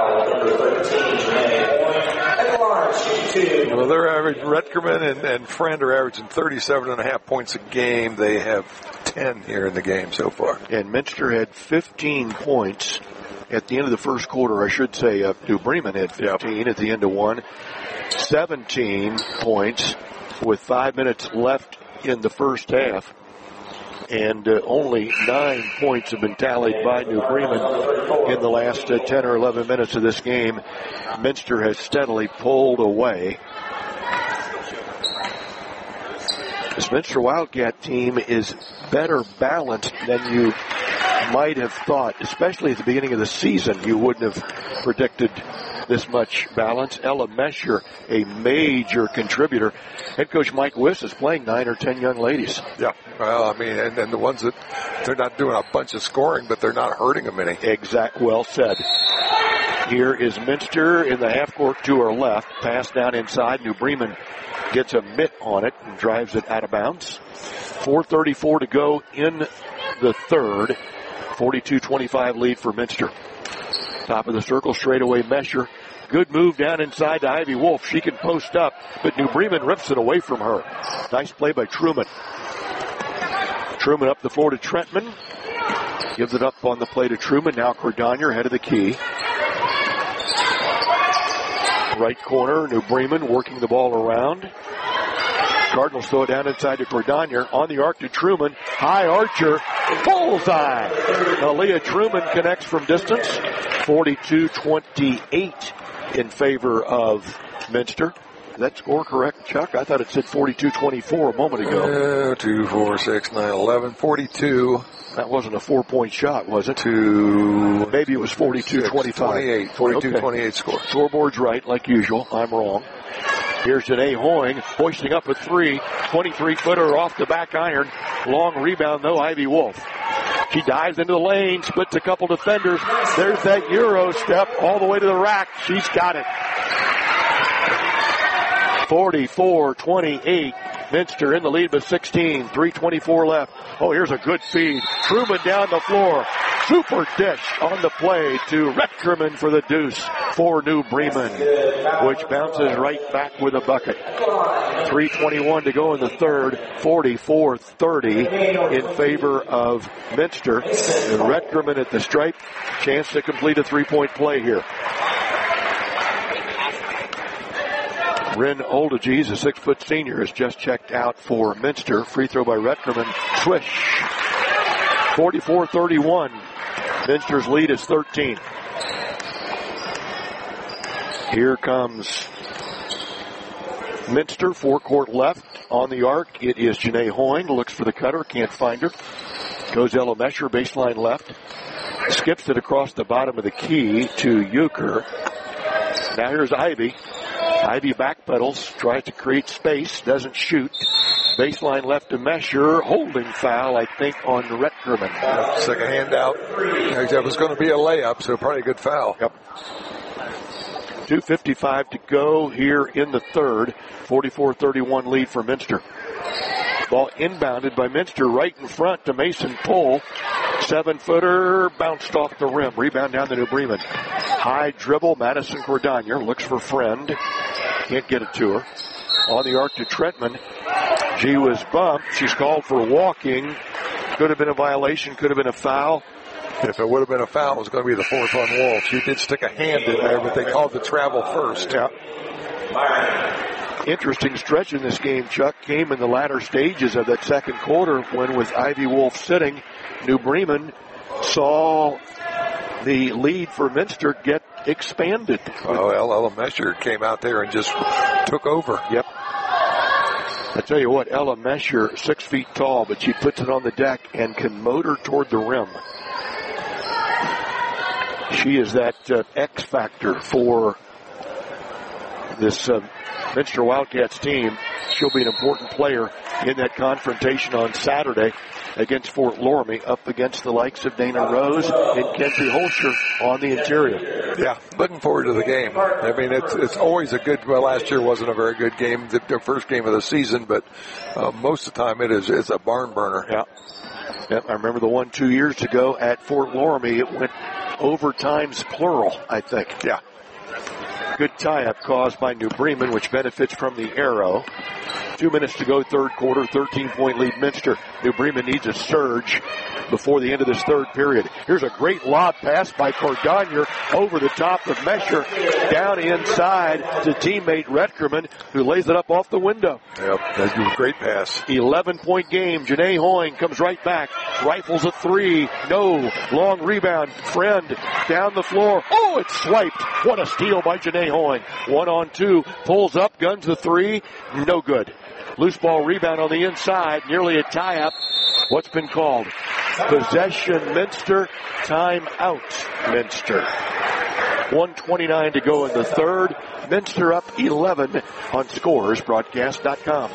Well, they're average, Retkerman and, and Friend are averaging thirty-seven and a half points a game. They have ten here in the game so far. And Minster had fifteen points at the end of the first quarter. I should say uh, New Bremen had fifteen yep. at the end of one. seventeen points with five minutes left in the first half. And uh, only nine points have been tallied by New Bremen in the last uh, ten or eleven minutes of this game. Minster has steadily pulled away. This Minster Wildcat team is better balanced than you might have thought, especially at the beginning of the season. You wouldn't have predicted this much balance. Ella Mesher, a major contributor. Head coach Mike Wiss is playing nine or ten young ladies. Yeah, well, I mean, and, and the ones that they're not doing a bunch of scoring, but they're not hurting them any. Exact, well said. Here is Minster in the half court to her left. Pass down inside. New Bremen gets a mitt on it and drives it out of bounds. four thirty-four to go in the third. forty-two twenty-five lead for Minster. Top of the circle, straightaway Mesher. Good move down inside to Ivy Wolf. She can post up, but New Bremen rips it away from her. Nice play by Truman. Truman up the floor to Trentman. Gives it up on the play to Truman. Now Cordogna, head of the key. Right corner, New Bremen working the ball around. Cardinals throw it down inside to Cordogna. On the arc to Truman. High archer. Bullseye. Aaliyah Truman connects from distance. forty-two twenty-eight in favor of Minster. Is that score correct, Chuck? I thought it said forty-two twenty-four a moment ago. Uh, two, four, six, nine, eleven, forty-two. That wasn't a four-point shot, was it? To Maybe it was forty-two twenty-five. twenty-eight. forty-two twenty-eight score. Scoreboard's right, like usual. I'm wrong. Here's Janae Hoying hoisting up a three. twenty-three footer off the back iron. Long rebound, though, Ivy Wolf. She dives into the lane, splits a couple defenders. There's that Euro step all the way to the rack. She's got it. forty-four twenty-eight. Minster in the lead with sixteen. three twenty-four left. Oh, here's a good feed. Truman down the floor. Super dish on the play to Retkerman for the deuce for New Bremen, which bounces right back with a bucket. three twenty-one to go in the third. forty-four thirty in favor of Minster. And Retkerman at the stripe. Chance to complete a three-point play here. Rin Oldages, a six-foot senior, is just checked out for Minster. Free throw by Retkerman. Swish. forty-four thirty-one. Minster's lead is thirteen. Here comes Minster, forecourt left. On the arc, it is Janae Hoying. Looks for the cutter, can't find her. Goes Ella Mesher, baseline left. Skips it across the bottom of the key to Euchre. Now here's Ivy. Ivy backpedals, tries to create space, doesn't shoot. Baseline left to Mesher. Holding foul, I think, on Retkerman. Yeah, second hand out. That was going to be a layup, so probably a good foul. Yep. two fifty-five to go here in the third. forty-four thirty-one lead for Minster. Ball inbounded by Minster right in front to Mason Pohl. Seven-footer bounced off the rim. Rebound down to New Bremen. High dribble. Madison Cordonier looks for Friend. Can't get it to her. On the arc to Trentman. She was bumped. She's called for walking. Could have been a violation. Could have been a foul. If it would have been a foul, it was going to be the fourth on Wolf. She did stick a hand in there, but they called the travel first. Yeah. Interesting stretch in this game, Chuck, came in the latter stages of that second quarter when, with Ivy Wolf sitting, New Bremen saw the lead for Minster get expanded. Oh, Ella Mesher came out there and just took over. Yep. I tell you what, Ella Mesher, six feet tall, but she puts it on the deck and can motor toward the rim. She is that uh, X factor for this uh, Minster Wildcats team. She'll be an important player in that confrontation on Saturday against Fort Loramie, up against the likes of Dana Rose and Kenzie Holscher on the interior. Yeah, looking forward to the game. I mean, it's it's always a good, well, last year wasn't a very good game, the, the first game of the season, but uh, most of the time it is it's a barn burner. Yeah. Yep, I remember the one two years ago at Fort Loramie. It went overtimes plural, I think. Yeah. Good tie-up caused by New Bremen, which benefits from the arrow. Two minutes to go, third quarter, thirteen-point lead Minster. New Bremen needs a surge before the end of this third period. Here's a great lob pass by Cordonier over the top of Mesher, down inside to teammate Retkerman, who lays it up off the window. Yep, that's a great pass. eleven-point game. Janae Hoying comes right back, rifles a three. No, long rebound. Friend down the floor. Oh, it's swiped. What a steal by Janae Hoying. One on two, pulls up, guns the three. No good. Loose ball rebound on the inside, nearly a tie-up. What's been called? Possession Minster, time out Minster. one twenty-nine to go in the third. Minster up eleven on scores broadcast dot com.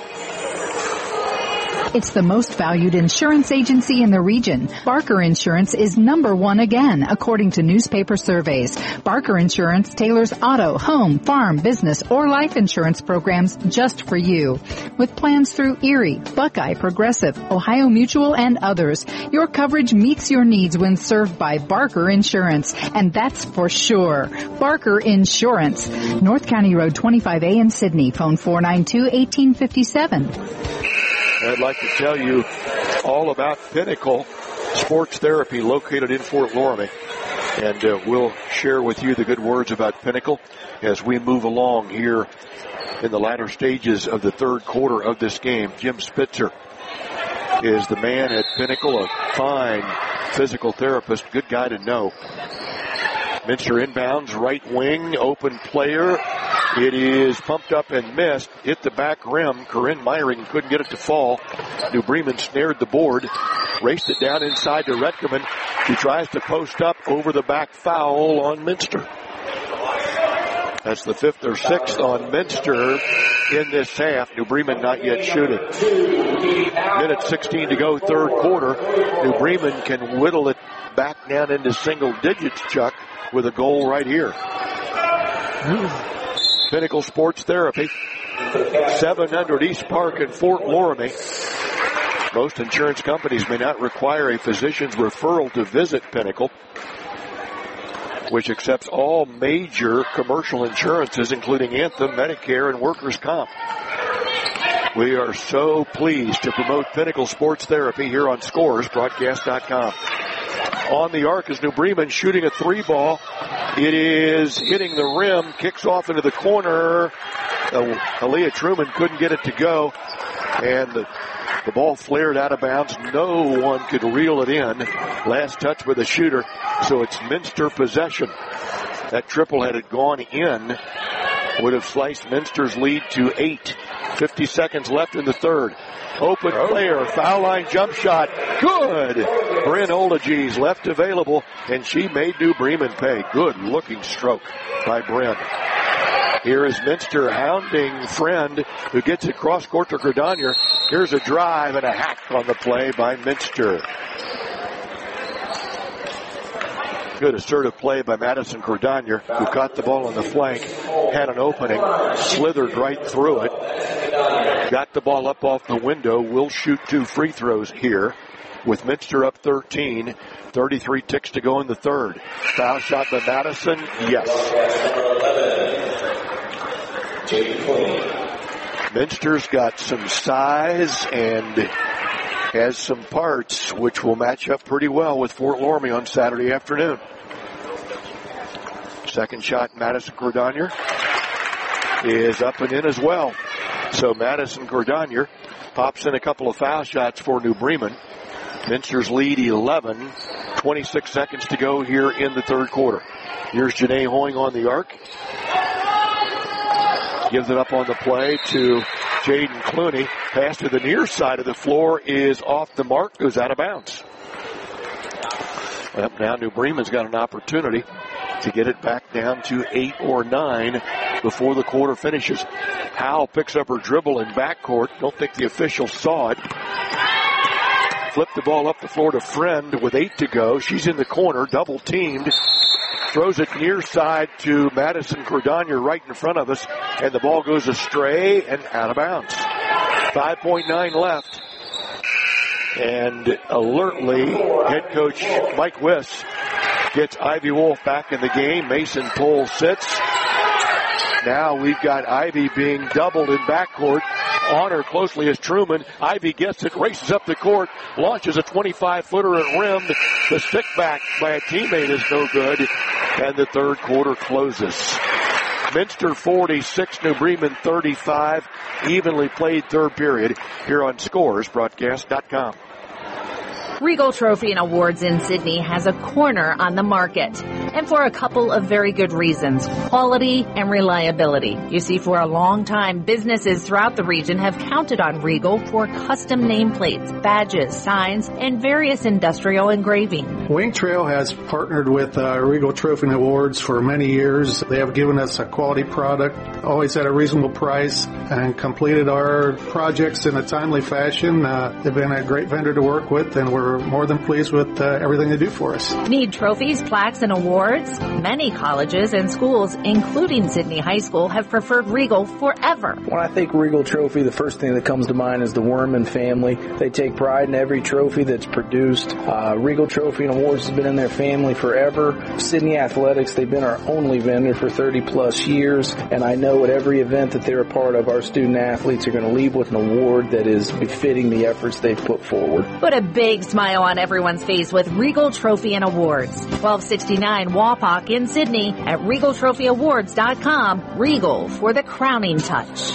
It's the most valued insurance agency in the region. Barker Insurance is number one again, according to newspaper surveys. Barker Insurance tailors auto, home, farm, business, or life insurance programs just for you. With plans through Erie, Buckeye, Progressive, Ohio Mutual, and others, your coverage meets your needs when served by Barker Insurance, and that's for sure. Barker Insurance. North County Road twenty-five A in Sydney. Phone four nine two, one eight five seven. I'd like to tell you all about Pinnacle Sports Therapy located in Fort Loramie. And uh, we'll share with you the good words about Pinnacle as we move along here in the latter stages of the third quarter of this game. Jim Spitzer is the man at Pinnacle, a fine physical therapist, good guy to know. Minster inbounds, right wing, open player. It is pumped up and missed. Hit the back rim. Corinne Meyering couldn't get it to fall. New Bremen snared the board. Raced it down inside to Retkerman. She tries to post up over the back foul on Minster. That's the fifth or sixth on Minster in this half. New Bremen not yet shooting. Minute sixteen to go, third quarter. New Bremen can whittle it back down into single digits, Chuck, with a goal right here. Pinnacle Sports Therapy, seven hundred East Park in Fort Loramie. Most insurance companies may not require a physician's referral to visit Pinnacle, which accepts all major commercial insurances, including Anthem, Medicare, and Workers' Comp. We are so pleased to promote Pinnacle Sports Therapy here on Scores Broadcast dot com. On the arc is New Bremen shooting a three ball. It is hitting the rim, kicks off into the corner. Uh, Aaliyah Truman couldn't get it to go, and the, the ball flared out of bounds. No one could reel it in. Last touch with the shooter, so it's Minster possession. That triple, had it gone in, would have sliced Minster's lead to eight. fifty seconds left in the third. Open player, foul line jump shot. Good. Bryn Olages left available, and she made New Bremen pay. Good looking stroke by Bryn. Here is Minster hounding Friend, who gets it cross court to Gradonier. Here's a drive and a hack on the play by Minster. Good assertive play by Madison Gradonier, who caught the ball on the flank, had an opening, slithered right through it, got the ball up off the window, will shoot two free throws here with Minster up thirteen, thirty-three ticks to go in the third. Foul shot by Madison, yes. Minster's got some size and has some parts which will match up pretty well with Fort Loramie on Saturday afternoon. Second shot, Madison Gradonier, is up and in as well. So Madison Gradonier pops in a couple of foul shots for New Bremen. Minster's lead eleven, twenty-six seconds to go here in the third quarter. Here's Janae Hoying on the arc. Gives it up on the play to Jaden Clooney. Pass to the near side of the floor is off the mark, goes out of bounds. Well, now New Bremen's got an opportunity to get it back down to eight or nine before the quarter finishes. Howell picks up her dribble in backcourt. Don't think the officials saw it. Flipped the ball up the floor to Friend with eight to go. She's in the corner, double teamed. Throws it near side to Madison Gradonier right in front of us, and the ball goes astray and out of bounds. five point nine left. And alertly, head coach Mike Wiss gets Ivy Wolf back in the game. Mason Pohl sits. Now we've got Ivy being doubled in backcourt. On her closely is Truman. Ivy gets it, races up the court, launches a twenty-five footer at rim. The stick back by a teammate is no good, and the third quarter closes. Minster forty-six, New Bremen thirty-five. Evenly played third period here on Scores Broadcast dot com. Regal Trophy and Awards in Sydney has a corner on the market, and for a couple of very good reasons: quality and reliability. You see, for a long time, businesses throughout the region have counted on Regal for custom nameplates, badges, signs, and various industrial engraving. Wing Trail has partnered with uh, Regal Trophy and Awards for many years. They have given us a quality product, always at a reasonable price, and completed our projects in a timely fashion. Uh, they've been a great vendor to work with, and we're more than pleased with uh, everything they do for us. Need trophies, plaques, and awards? Many colleges and schools, including Sydney High School, have preferred Regal forever. When I think Regal Trophy, the first thing that comes to mind is the Worman family. They take pride in every trophy that's produced. Uh, Regal Trophy and Awards has been in their family forever. Sydney Athletics, they've been our only vendor for thirty plus years, and I know at every event that they're a part of, our student athletes are going to leave with an award that is befitting the efforts they've put forward. Put a big smile on everyone's face with Regal Trophy and Awards. twelve sixty-nine Wapak in Sydney at Regal Trophy Awards dot com. Regal for the crowning touch.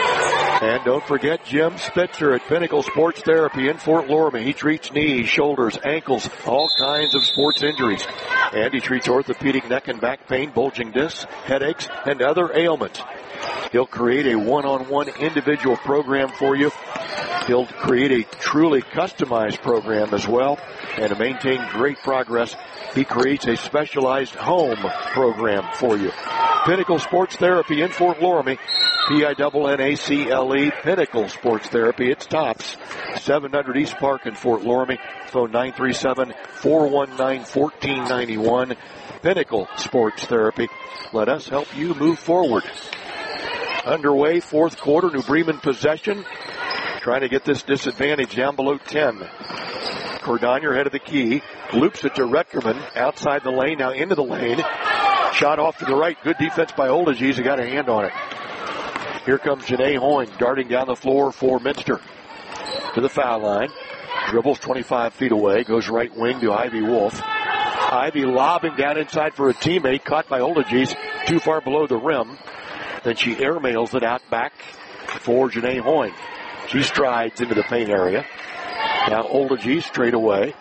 And don't forget Jim Spitzer at Pinnacle Sports Therapy in Fort Loramie. He treats knees, shoulders, ankles, all kinds of sports injuries. And he treats orthopedic neck and back pain, bulging discs, headaches, and other ailments. He'll create a one-on-one individual program for you. He'll create a truly customized program as well. And to maintain great progress, he creates a specialized home program for you. Pinnacle Sports Therapy in Fort Loramie. P I N N A C L E, Pinnacle Sports Therapy. It's Tops, seven hundred East Park in Fort Loramie. Phone nine three seven, four one nine, one four nine one. Pinnacle Sports Therapy. Let us help you move forward. Underway, fourth quarter, New Bremen possession. Trying to get this disadvantage down below ten. Cordonier head of the key. Loops it to Retkerman. Outside the lane, now into the lane. Shot off to the right. Good defense by Olajiz. He got a hand on it. Here comes Janae Hoying darting down the floor for Minster. To the foul line. Dribbles twenty-five feet away. Goes right wing to Ivy Wolf. Ivy lobbing down inside for a teammate. Caught by Olajiz. Too far below the rim. Then she airmails it out back for Janae Hoying. She strides into the paint area. Now Olajiz straight away.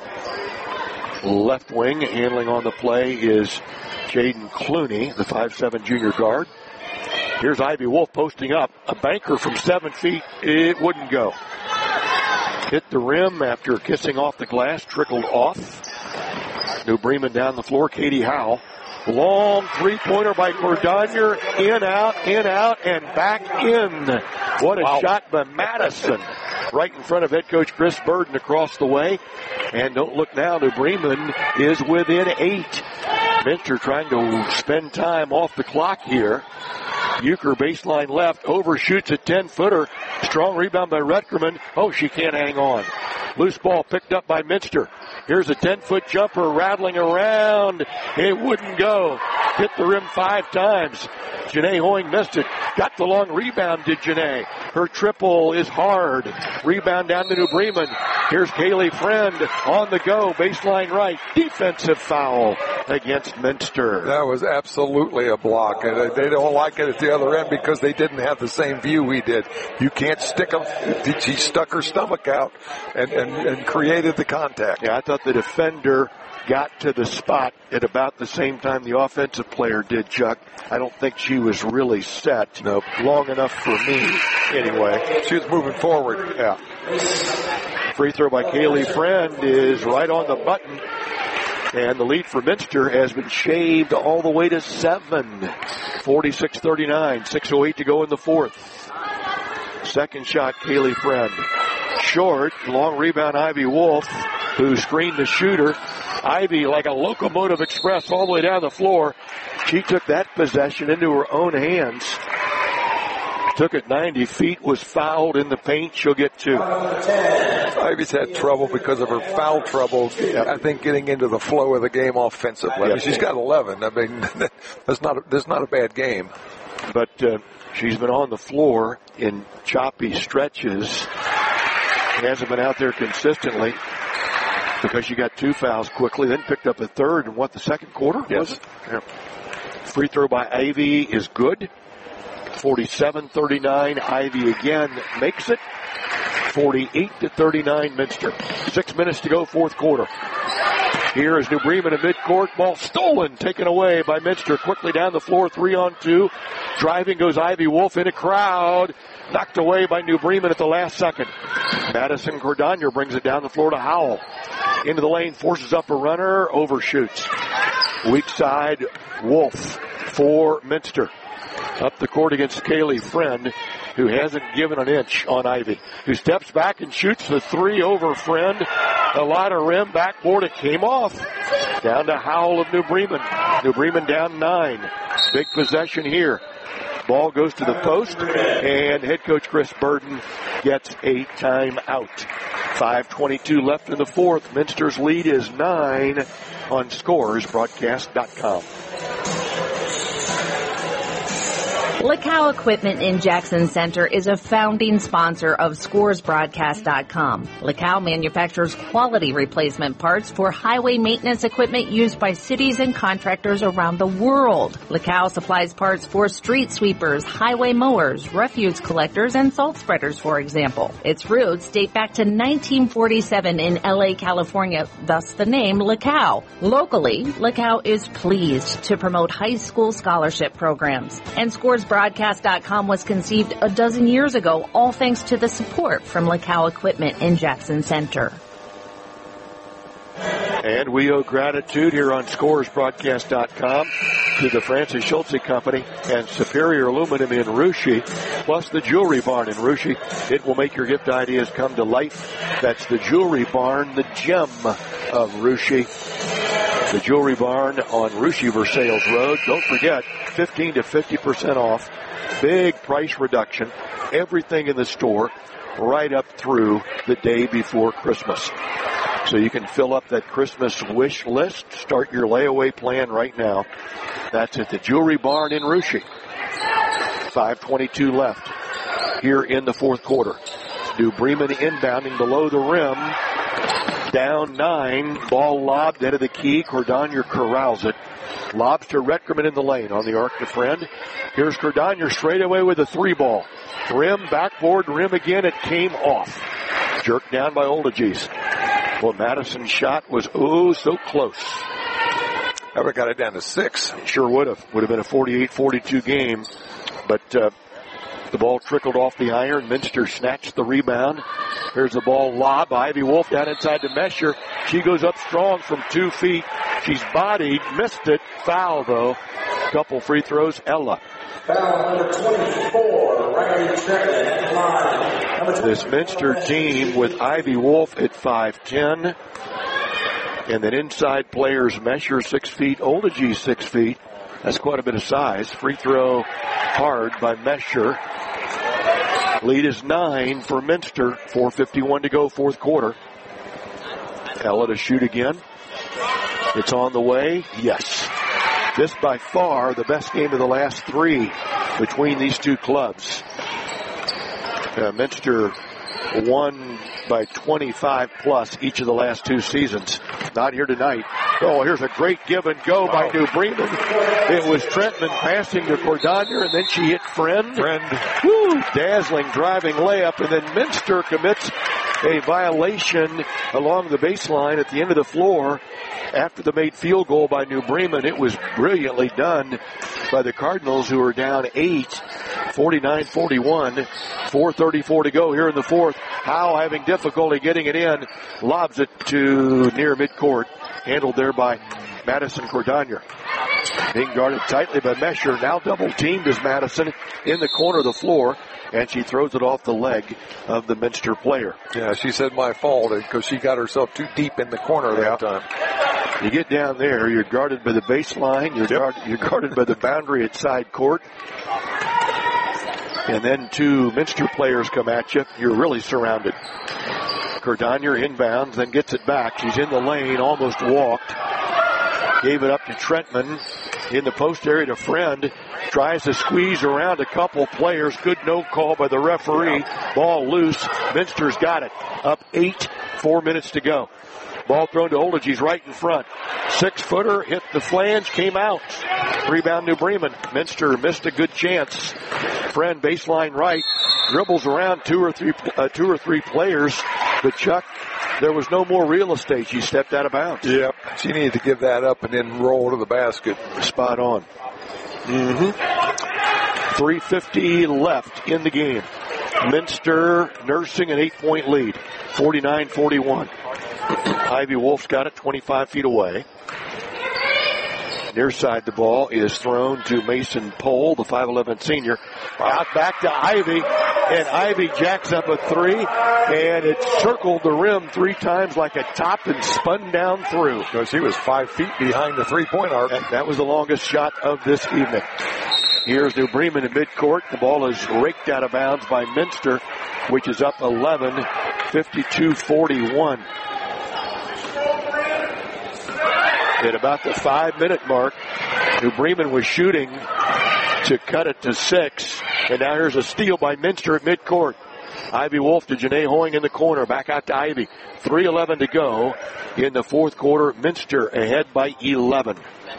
Left wing handling on the play is Jaden Clooney, the five seven junior guard. Here's Ivy Wolf posting up. A banker from seven feet. It wouldn't go. Hit the rim after kissing off the glass. Trickled off. New Bremen down the floor. Katie Howell. Long three-pointer by Cordonier. In, out, in, out, and back in. What a wow. shot by Madison. Right in front of head coach Chris Burden across the way. And don't look now, New Bremen is within eight. Minster trying to spend time off the clock here. Euchre baseline left, overshoots a ten-footer. Strong rebound by Retkerman. Oh, she can't hang on. Loose ball picked up by Minster. Here's a ten-foot jumper rattling around. It wouldn't go. Hit the rim five times. Janae Hoying missed it. Got the long rebound, did Janae. Her triple is hard. Rebound down to New Bremen. Here's Kaylee Friend on the go. Baseline right. Defensive foul against Minster. That was absolutely a block. And they don't like it at the other end because they didn't have the same view we did. You can't stick them. She stuck her stomach out and, and, and created the contact. Yeah, I thought the defender got to the spot at about the same time the offensive player did, Chuck. I don't think she was really set. Nope. Long enough for me, anyway. She was moving forward. Yeah. Free throw by Kaylee Friend is right on the button. And the lead for Minster has been shaved all the way to seven. forty-six thirty-nine. six oh eight to go in the fourth. Second shot, Kaylee Friend. Short, long rebound, Ivy Wolf, who screened the shooter. Ivy, like a locomotive express, all the way down the floor. She took that possession into her own hands. Took it ninety feet, was fouled in the paint. She'll get two. Ivy's had trouble because of her foul trouble, yep. I think, getting into the flow of the game offensively. Yep. I mean, she's got eleven. I mean, that's not a, that's not a bad game. But uh, she's been on the floor in choppy stretches. She hasn't been out there consistently because she got two fouls quickly, then picked up a third in what, the second quarter? Yes. Was it? Yeah. Free throw by Ivy is good. forty-seven thirty-nine. Ivy again makes it. forty-eight to thirty-nine Minster. Six minutes to go, fourth quarter. Here is New Bremen in midcourt. Ball stolen, taken away by Minster. Quickly down the floor, three on two. Driving goes Ivy Wolf in a crowd. Knocked away by New Bremen at the last second. Madison Cordonier brings it down the floor to Howell. Into the lane, forces up a runner, overshoots. Weak side, Wolf for Minster. Up the court against Kaylee Friend, who hasn't given an inch on Ivy, who steps back and shoots the three over Friend. A lot of rim, backboard, it came off. Down to Howell of New Bremen. New Bremen down nine. Big possession here. Ball goes to the post, and head coach Chris Burden gets a timeout. five twenty-two left in the fourth. Minster's lead is nine on scores broadcast dot com. Lacow Equipment in Jackson Center is a founding sponsor of scores broadcast dot com. Lacow manufactures quality replacement parts for highway maintenance equipment used by cities and contractors around the world. Lacow supplies parts for street sweepers, highway mowers, refuse collectors, and salt spreaders, for example. Its roots date back to nineteen forty-seven in L A, California, thus the name Lacow. Locally, Lacow is pleased to promote high school scholarship programs, and scores broadcast dot com was conceived a dozen years ago, all thanks to the support from Lacow Equipment in Jackson Center. And we owe gratitude here on scores broadcast dot com to the Francis Schultze Company and Superior Aluminum in Russia, plus the Jewelry Barn in Russia. It will make your gift ideas come to life. That's the Jewelry Barn, the gem of Russia. The Jewelry Barn on Russia Versailles Road. Don't forget, fifteen to fifty percent off. Big price reduction. Everything in the store right up through the day before Christmas. So you can fill up that Christmas wish list. Start your layaway plan right now. That's at the Jewelry Barn in Russia. five twenty-two left here in the fourth quarter. New Bremen inbounding below the rim. Down nine. Ball lobbed into the key. Cordonier corrals it. Lobs to Retkerman in the lane on the arc to Friend. Here's Cordonier straight away with a three ball. Rim, backboard, rim again. It came off. Jerked down by Oldiges. Well, Madison's shot was oh so close. I would have got it down to six. Sure would have. Would have been a forty-eight forty-two game. But uh, the ball trickled off the iron. Minster snatched the rebound. Here's the ball lob. Ivy Wolf down inside to Mesher. She goes up strong from two feet. She's bodied. Missed it. Foul, though. Couple free throws. Ella. Foul number twenty-four. Riley Tretman at the line. This Minster team with Ivy Wolf at five ten. And then inside players, Mesher six feet. Oldiges six feet. That's quite a bit of size. Free throw hard by Mesher. Lead is nine for Minster. four fifty-one to go, fourth quarter. Ella to shoot again. It's on the way. Yes. This by far the best game of the last three between these two clubs. Uh, Minster won by twenty-five plus each of the last two seasons. Not here tonight. Oh, here's a great give and go by New Bremen. It was Trentman passing to Cordonier, and then she hit Friend. Friend. Woo! Dazzling driving layup, and then Minster commits a violation along the baseline at the end of the floor after the made field goal by New Bremen. It was brilliantly done by the Cardinals, who are down eight, forty-nine forty-one. four thirty-four to go here in the fourth. Howe having difficulty getting it in. Lobs it to near midcourt. Handled there by Madison Cordonier. Being guarded tightly by Mesher. Now double teamed is Madison in the corner of the floor. And she throws it off the leg of the Minster player. Yeah, she said my fault because she got herself too deep in the corner yeah. that time. You get down there, you're guarded by the baseline. You're, yep. guard, you're guarded by the boundary at side court. And then two Minster players come at you. You're really surrounded. Cordonier inbounds, then gets it back. She's in the lane, almost walked. Gave it up to Trentman in the post area to Friend. Tries to squeeze around a couple players. Good no call by the referee. Ball loose. Minster's got it. Up eight. Four minutes to go. Ball thrown to Oldiges right in front. Six-footer hit the flange, came out. Rebound New Bremen. Minster missed a good chance. Friend baseline right. Dribbles around two or three, uh, two or three players. But Chuck, there was no more real estate. She stepped out of bounds. Yep. She needed to give that up and then roll to the basket. Spot on. Mm-hmm. three fifty left in the game. Minster nursing an eight-point lead. forty-nine forty-one. Ivy Wolf's got it twenty-five feet away. Near side the ball is thrown to Mason Pohl, the five eleven senior. Out back to Ivy, and Ivy jacks up a three, and it circled the rim three times like a top and spun down through. Because he was five feet behind the three-point arc. And that was the longest shot of this evening. Here's New Bremen in midcourt. The ball is raked out of bounds by Minster, which is up eleven, fifty-two forty-one. At about the five-minute mark, New Bremen was shooting to cut it to six. And now here's a steal by Minster at midcourt. Ivy Wolf to Janae Hoying in the corner. Back out to Ivy. three eleven to go in the fourth quarter. Minster ahead by eleven.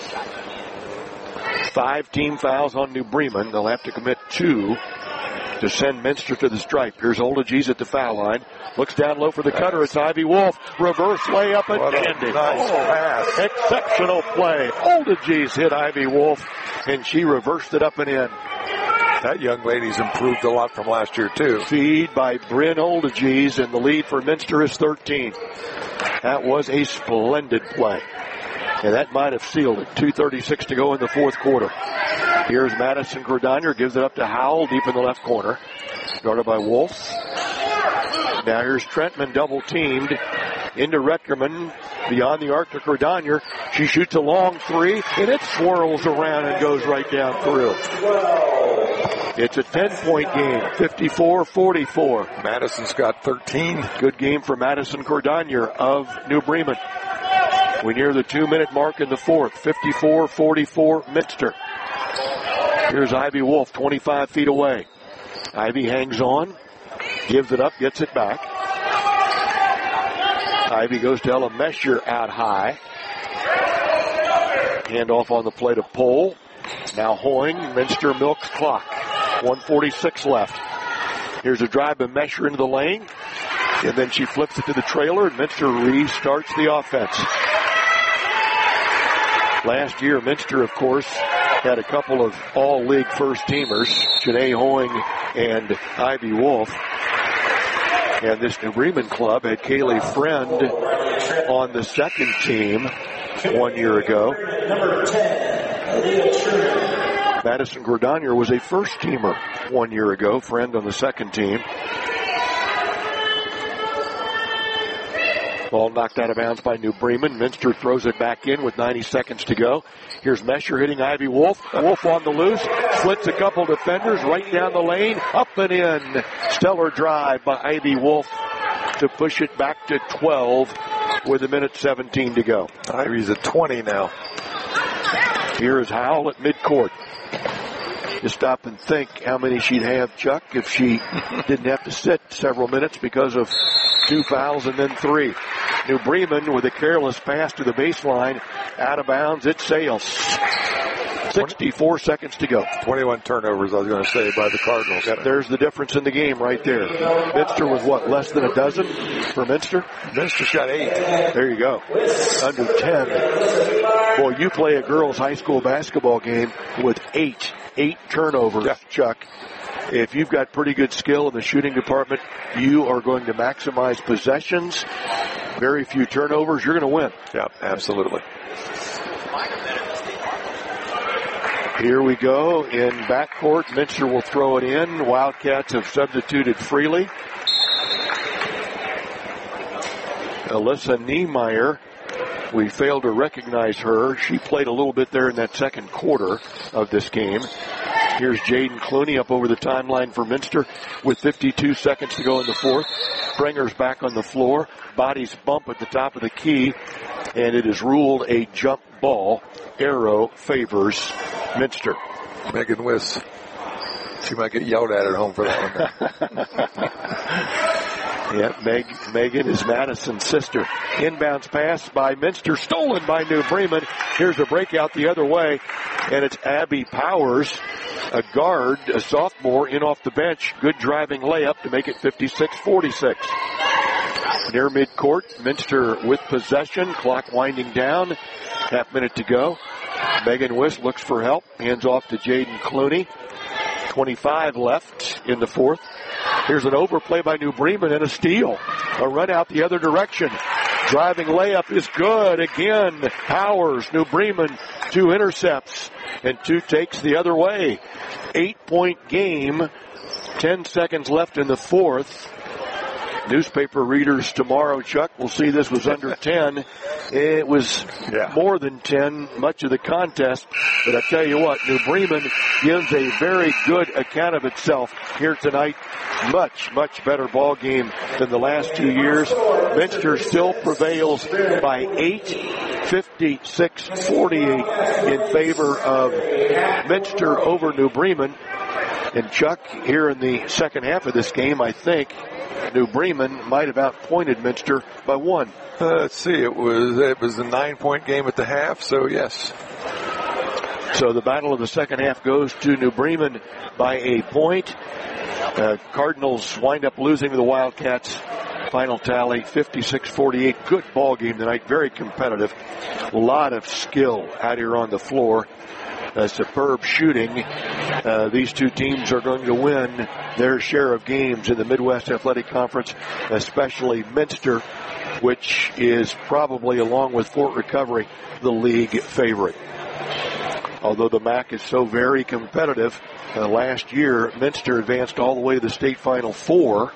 Five team fouls on New Bremen. They'll have to commit two to send Minster to the stripe. Here's Oldiges at the foul line. Looks down low for the cutter. It's Ivy Wolf. Reverse layup and dandy. Nice oh, pass. Exceptional play. Oldiges hit Ivy Wolf, and she reversed it up and in. That young lady's improved a lot from last year, too. Feed by Bryn Oldiges, and the lead for Minster is thirteen. That was a splendid play. And that might have sealed it. two thirty-six to go in the fourth quarter. Here's Madison Gordonier, gives it up to Howell, deep in the left corner. Guarded by Wolf. Now here's Trentman double-teamed into Retkerman, beyond the arc to Gordonier. She shoots a long three, and it swirls around and goes right down through. It's a ten-point game, fifty-four forty-four. Madison's got thirteen. Good game for Madison Gordonier of New Bremen. We near the two-minute mark in the fourth, fifty-four forty-four Minster. Here's Ivy Wolf, twenty-five feet away. Ivy hangs on, gives it up, gets it back. Ivy goes to Ella Mesher out high. Handoff on the play to Pohl. Now Hoying, Minster milks clock. one forty-six left. Here's a drive by Mesher into the lane. And then she flips it to the trailer, and Minster restarts the offense. Last year, Minster, of course, had a couple of all-league first-teamers, Janae Hoying and Ivy Wolf. And this New Bremen club had Kaylee Friend on the second team one year ago. Number ten, Leah Truman. Madison Gordonier was a first-teamer one year ago, Friend on the second team. Ball knocked out of bounds by New Bremen. Minster throws it back in with ninety seconds to go. Here's Mesher hitting Ivy Wolf. Wolf on the loose. Splits a couple defenders right down the lane. Up and in. Stellar drive by Ivy Wolf to push it back to twelve with a minute seventeen to go. Ivy's at twenty now. Here is Howell at midcourt. Just stop and think how many she'd have, Chuck, if she didn't have to sit several minutes because of two fouls and then three. New Bremen with a careless pass to the baseline. Out of bounds, it sails. sixty-four seconds to go. twenty-one turnovers, I was going to say, by the Cardinals. There's the difference in the game right there. Minster was what, less than a dozen for Minster? Minster's got eight. There you go. Under ten. Boy, you play a girls' high school basketball game with eight. Eight turnovers, yeah. Chuck. If you've got pretty good skill in the shooting department, you are going to maximize possessions. Very few turnovers. You're going to win. Yeah, absolutely. Here we go in backcourt. Minster will throw it in. Wildcats have substituted freely. Alyssa Niemeyer, we failed to recognize her. She played a little bit there in that second quarter of this game. Here's Jaden Clooney up over the timeline for Minster with fifty-two seconds to go in the fourth. Springer's back on the floor. Bodies bump at the top of the key, and it is ruled a jump ball. Arrow favors Minster. Megan Wiss. She might get yelled at at home for that one. Yeah, Meg, Megan is Madison's sister. Inbounds pass by Minster, stolen by New Bremen. Here's a breakout the other way, and it's Abby Powers, a guard, a sophomore, in off the bench. Good driving layup to make it fifty-six forty-six. Near midcourt, Minster with possession, clock winding down, half minute to go. Megan Wiss looks for help, hands off to Jaden Clooney. twenty-five left in the fourth. Here's an overplay by New Bremen and a steal. A run out the other direction. Driving layup is good. Again, Powers, New Bremen, two intercepts and two takes the other way. Eight-point game. Ten seconds left in the fourth. Newspaper readers tomorrow, Chuck, will see this was under ten. It was yeah. more than ten, much of the contest. But I tell you what, New Bremen gives a very good account of itself here tonight. Much, much better ball game than the last two years. Minster still prevails by eight, fifty-six forty-eight in favor of Minster over New Bremen. And Chuck, here in the second half of this game, I think New Bremen might have outpointed Minster by one. Uh, let's see, it was it was a nine-point game at the half, so yes. So the battle of the second half goes to New Bremen by a point. Uh, Cardinals wind up losing to the Wildcats. Final tally, fifty-six forty-eight. Good ball game tonight, very competitive. A lot of skill out here on the floor. Uh, superb shooting. Uh, these two teams are going to win their share of games in the Midwest Athletic Conference, especially Minster. which is probably, along with Fort Recovery, the league favorite. Although the M A C is so very competitive, uh, last year Minster advanced all the way to the state Final Four,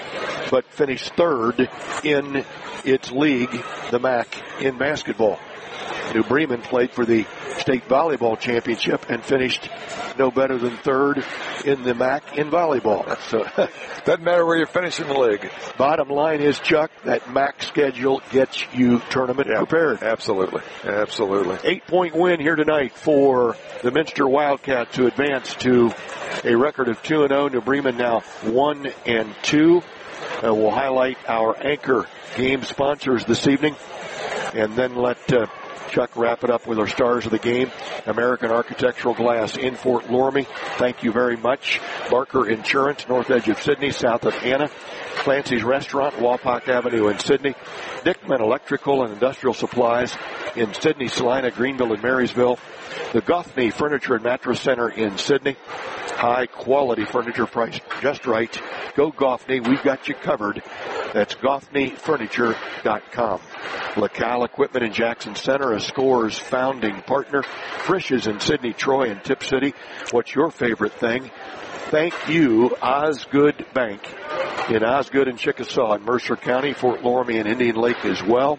but finished third in its league, the M A C, in basketball. New Bremen played for the state volleyball championship and finished no better than third in the M A C in volleyball. So doesn't matter where you finish in the league. Bottom line is, Chuck, that M A C schedule gets you tournament yeah, prepared. Absolutely, absolutely. Eight-point win here tonight for the Minster Wildcats to advance to a record of two and oh. New Bremen now one and two. Uh, we'll highlight our anchor game sponsors this evening, and then let uh, Chuck wrap it up with our stars of the game. American Architectural Glass in Fort Loramie. Thank you very much. Barker Insurance, north edge of Sydney, south of Anna. Clancy's Restaurant, Wapak Avenue in Sydney. Dickman Electrical and Industrial Supplies in Sydney, Salina, Greenville, and Marysville. The Goffney Furniture and Mattress Center in Sydney. High quality furniture priced just right. Go Goffney, we've got you covered. That's Goffney Furniture dot com. LaCal Equipment in Jackson Center, a Scores founding partner. Frisch's in Sydney, Troy, and Tip City. What's your favorite thing? Thank you, Osgood Bank in Osgood and Chickasaw in Mercer County, Fort Loramie, and Indian Lake as well.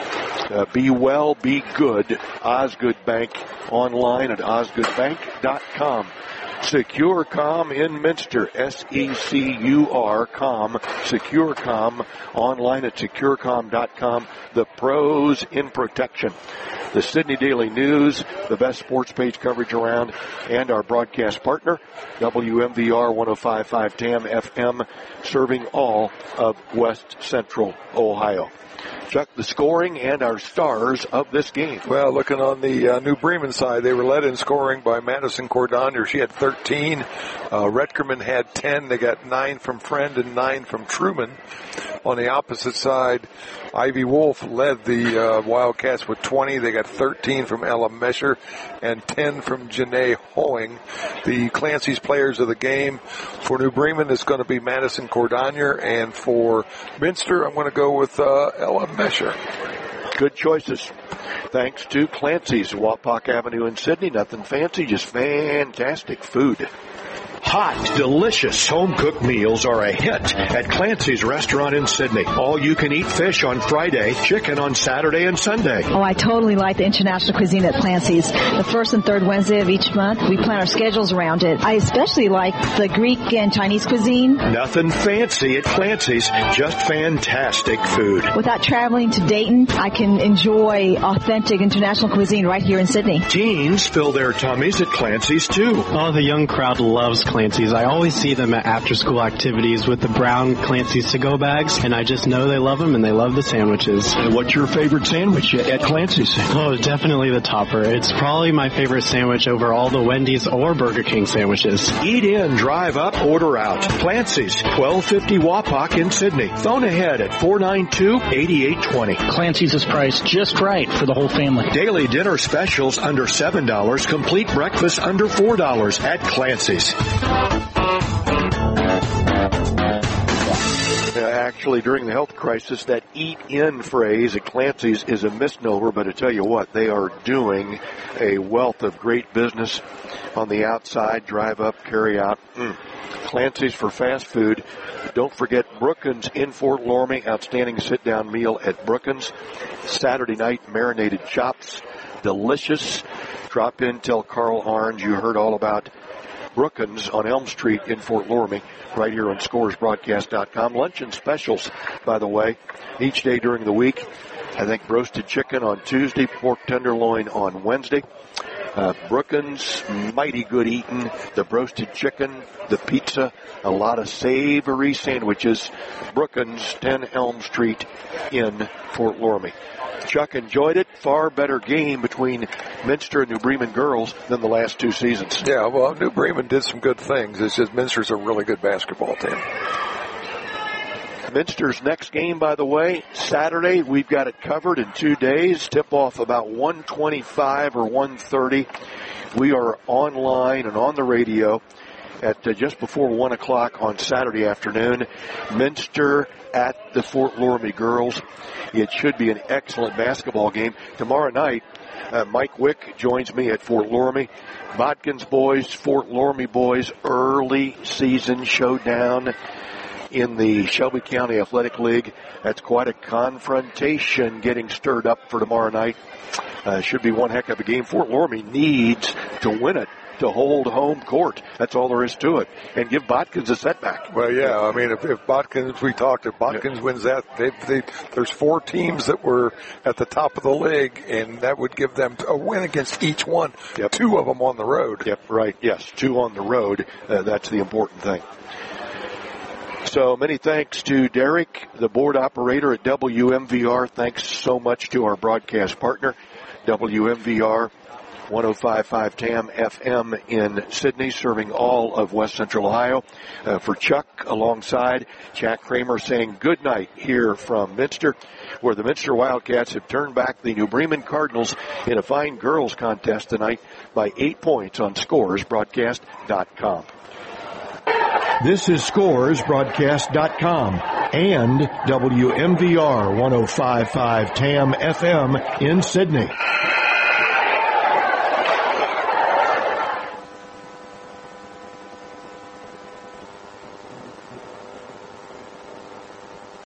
Uh, be well, be good. Osgood Bank online at osgood bank dot com. SecureCom in Minster, S E C U R com, SecureCom, online at securecom dot com. The pros in protection. The Sydney Daily News, the best sports page coverage around, and our broadcast partner, W M V R one oh five point five T A M F M, serving all of West Central Ohio. Chuck, the scoring and our stars of this game. Well, looking on the uh, New Bremen side, they were led in scoring by Madison Cordonier. She had thirteen. Uh, Retkerman had ten. They got nine from Friend and nine from Truman. On the opposite side, Ivy Wolf led the uh, Wildcats with twenty. They got thirteen from Ella Mesher and ten from Janae Hoing. The Clancy's players of the game for New Bremen is going to be Madison Cordonier, and for Minster, I'm going to go with uh, Ella Mesher. Good choices. Thanks to Clancy's, Wapak Avenue in Sydney. Nothing fancy, just fantastic food. Hot, delicious home-cooked meals are a hit at Clancy's Restaurant in Sydney. All-you-can-eat fish on Friday, chicken on Saturday and Sunday. Oh, I totally like the international cuisine at Clancy's. The first and third Wednesday of each month, we plan our schedules around it. I especially like the Greek and Chinese cuisine. Nothing fancy at Clancy's, just fantastic food. Without traveling to Dayton, I can enjoy authentic international cuisine right here in Sydney. Teens fill their tummies at Clancy's, too. Oh, the young crowd loves Clancy's. I always see them at after-school activities with the brown Clancy's to-go bags, and I just know they love them, and they love the sandwiches. And what's your favorite sandwich at Clancy's? Oh, definitely the topper. It's probably my favorite sandwich over all the Wendy's or Burger King sandwiches. Eat in, drive up, order out. Clancy's, twelve fifty Wapak in Sydney. Phone ahead at four nine two, eight eight two zero. Clancy's is priced just right for the whole family. Daily dinner specials under seven dollars. Complete breakfast under four dollars at Clancy's. Actually, during the health crisis, that eat-in phrase at Clancy's is a misnomer, but I tell you what, they are doing a wealth of great business on the outside, drive up, carry out. Mm. Clancy's for fast food. Don't forget Brookins in Fort Loramie, outstanding sit-down meal at Brookins. Saturday night, marinated chops, delicious. Drop in, tell Carl Arns you heard all about Brookins on Elm Street in Fort Loramie, right here on Scores Broadcast dot com. Luncheon specials, by the way, each day during the week. I think roasted chicken on Tuesday, pork tenderloin on Wednesday. Uh, Brookins, mighty good eating. The roasted chicken, the pizza, a lot of savory sandwiches. Brookins, ten Elm Street in Fort Loramie. Chuck enjoyed it. Far better game between Minster and New Bremen girls than the last two seasons. Yeah, well, New Bremen did some good things. It's just Minster's a really good basketball team. Minster's next game, by the way, Saturday. We've got it covered in two days. Tip-off about one twenty-five or one thirty. We are online and on the radio at uh, just before one o'clock on Saturday afternoon. Minster at the Fort Loramie girls. It should be an excellent basketball game. Tomorrow night, uh, Mike Wick joins me at Fort Loramie. Botkins boys, Fort Loramie boys, early season showdown in the Shelby County Athletic League. That's quite a confrontation getting stirred up for tomorrow night. Uh, should be one heck of a game. Fort Loramie needs to win it to hold home court. That's all there is to it. And give Botkins a setback. Well, yeah. I mean, if, if Botkins, we talked, if Botkins yeah. wins that, they, they, there's four teams that were at the top of the league, and that would give them a win against each one. Yep. Two of them on the road. Yep, right. Yes, two on the road. Uh, that's the important thing. So many thanks to Derek, the board operator at W M V R. Thanks so much to our broadcast partner, W M V R, one oh five point five T A M F M in Sydney, serving all of West Central Ohio. Uh, for Chuck, alongside Jack Kramer, saying good night here from Minster, where the Minster Wildcats have turned back the New Bremen Cardinals in a fine girls contest tonight by eight points on Scores Broadcast dot com. This is Scores Broadcast dot com and W M V R one oh five point five T A M F M in Sydney.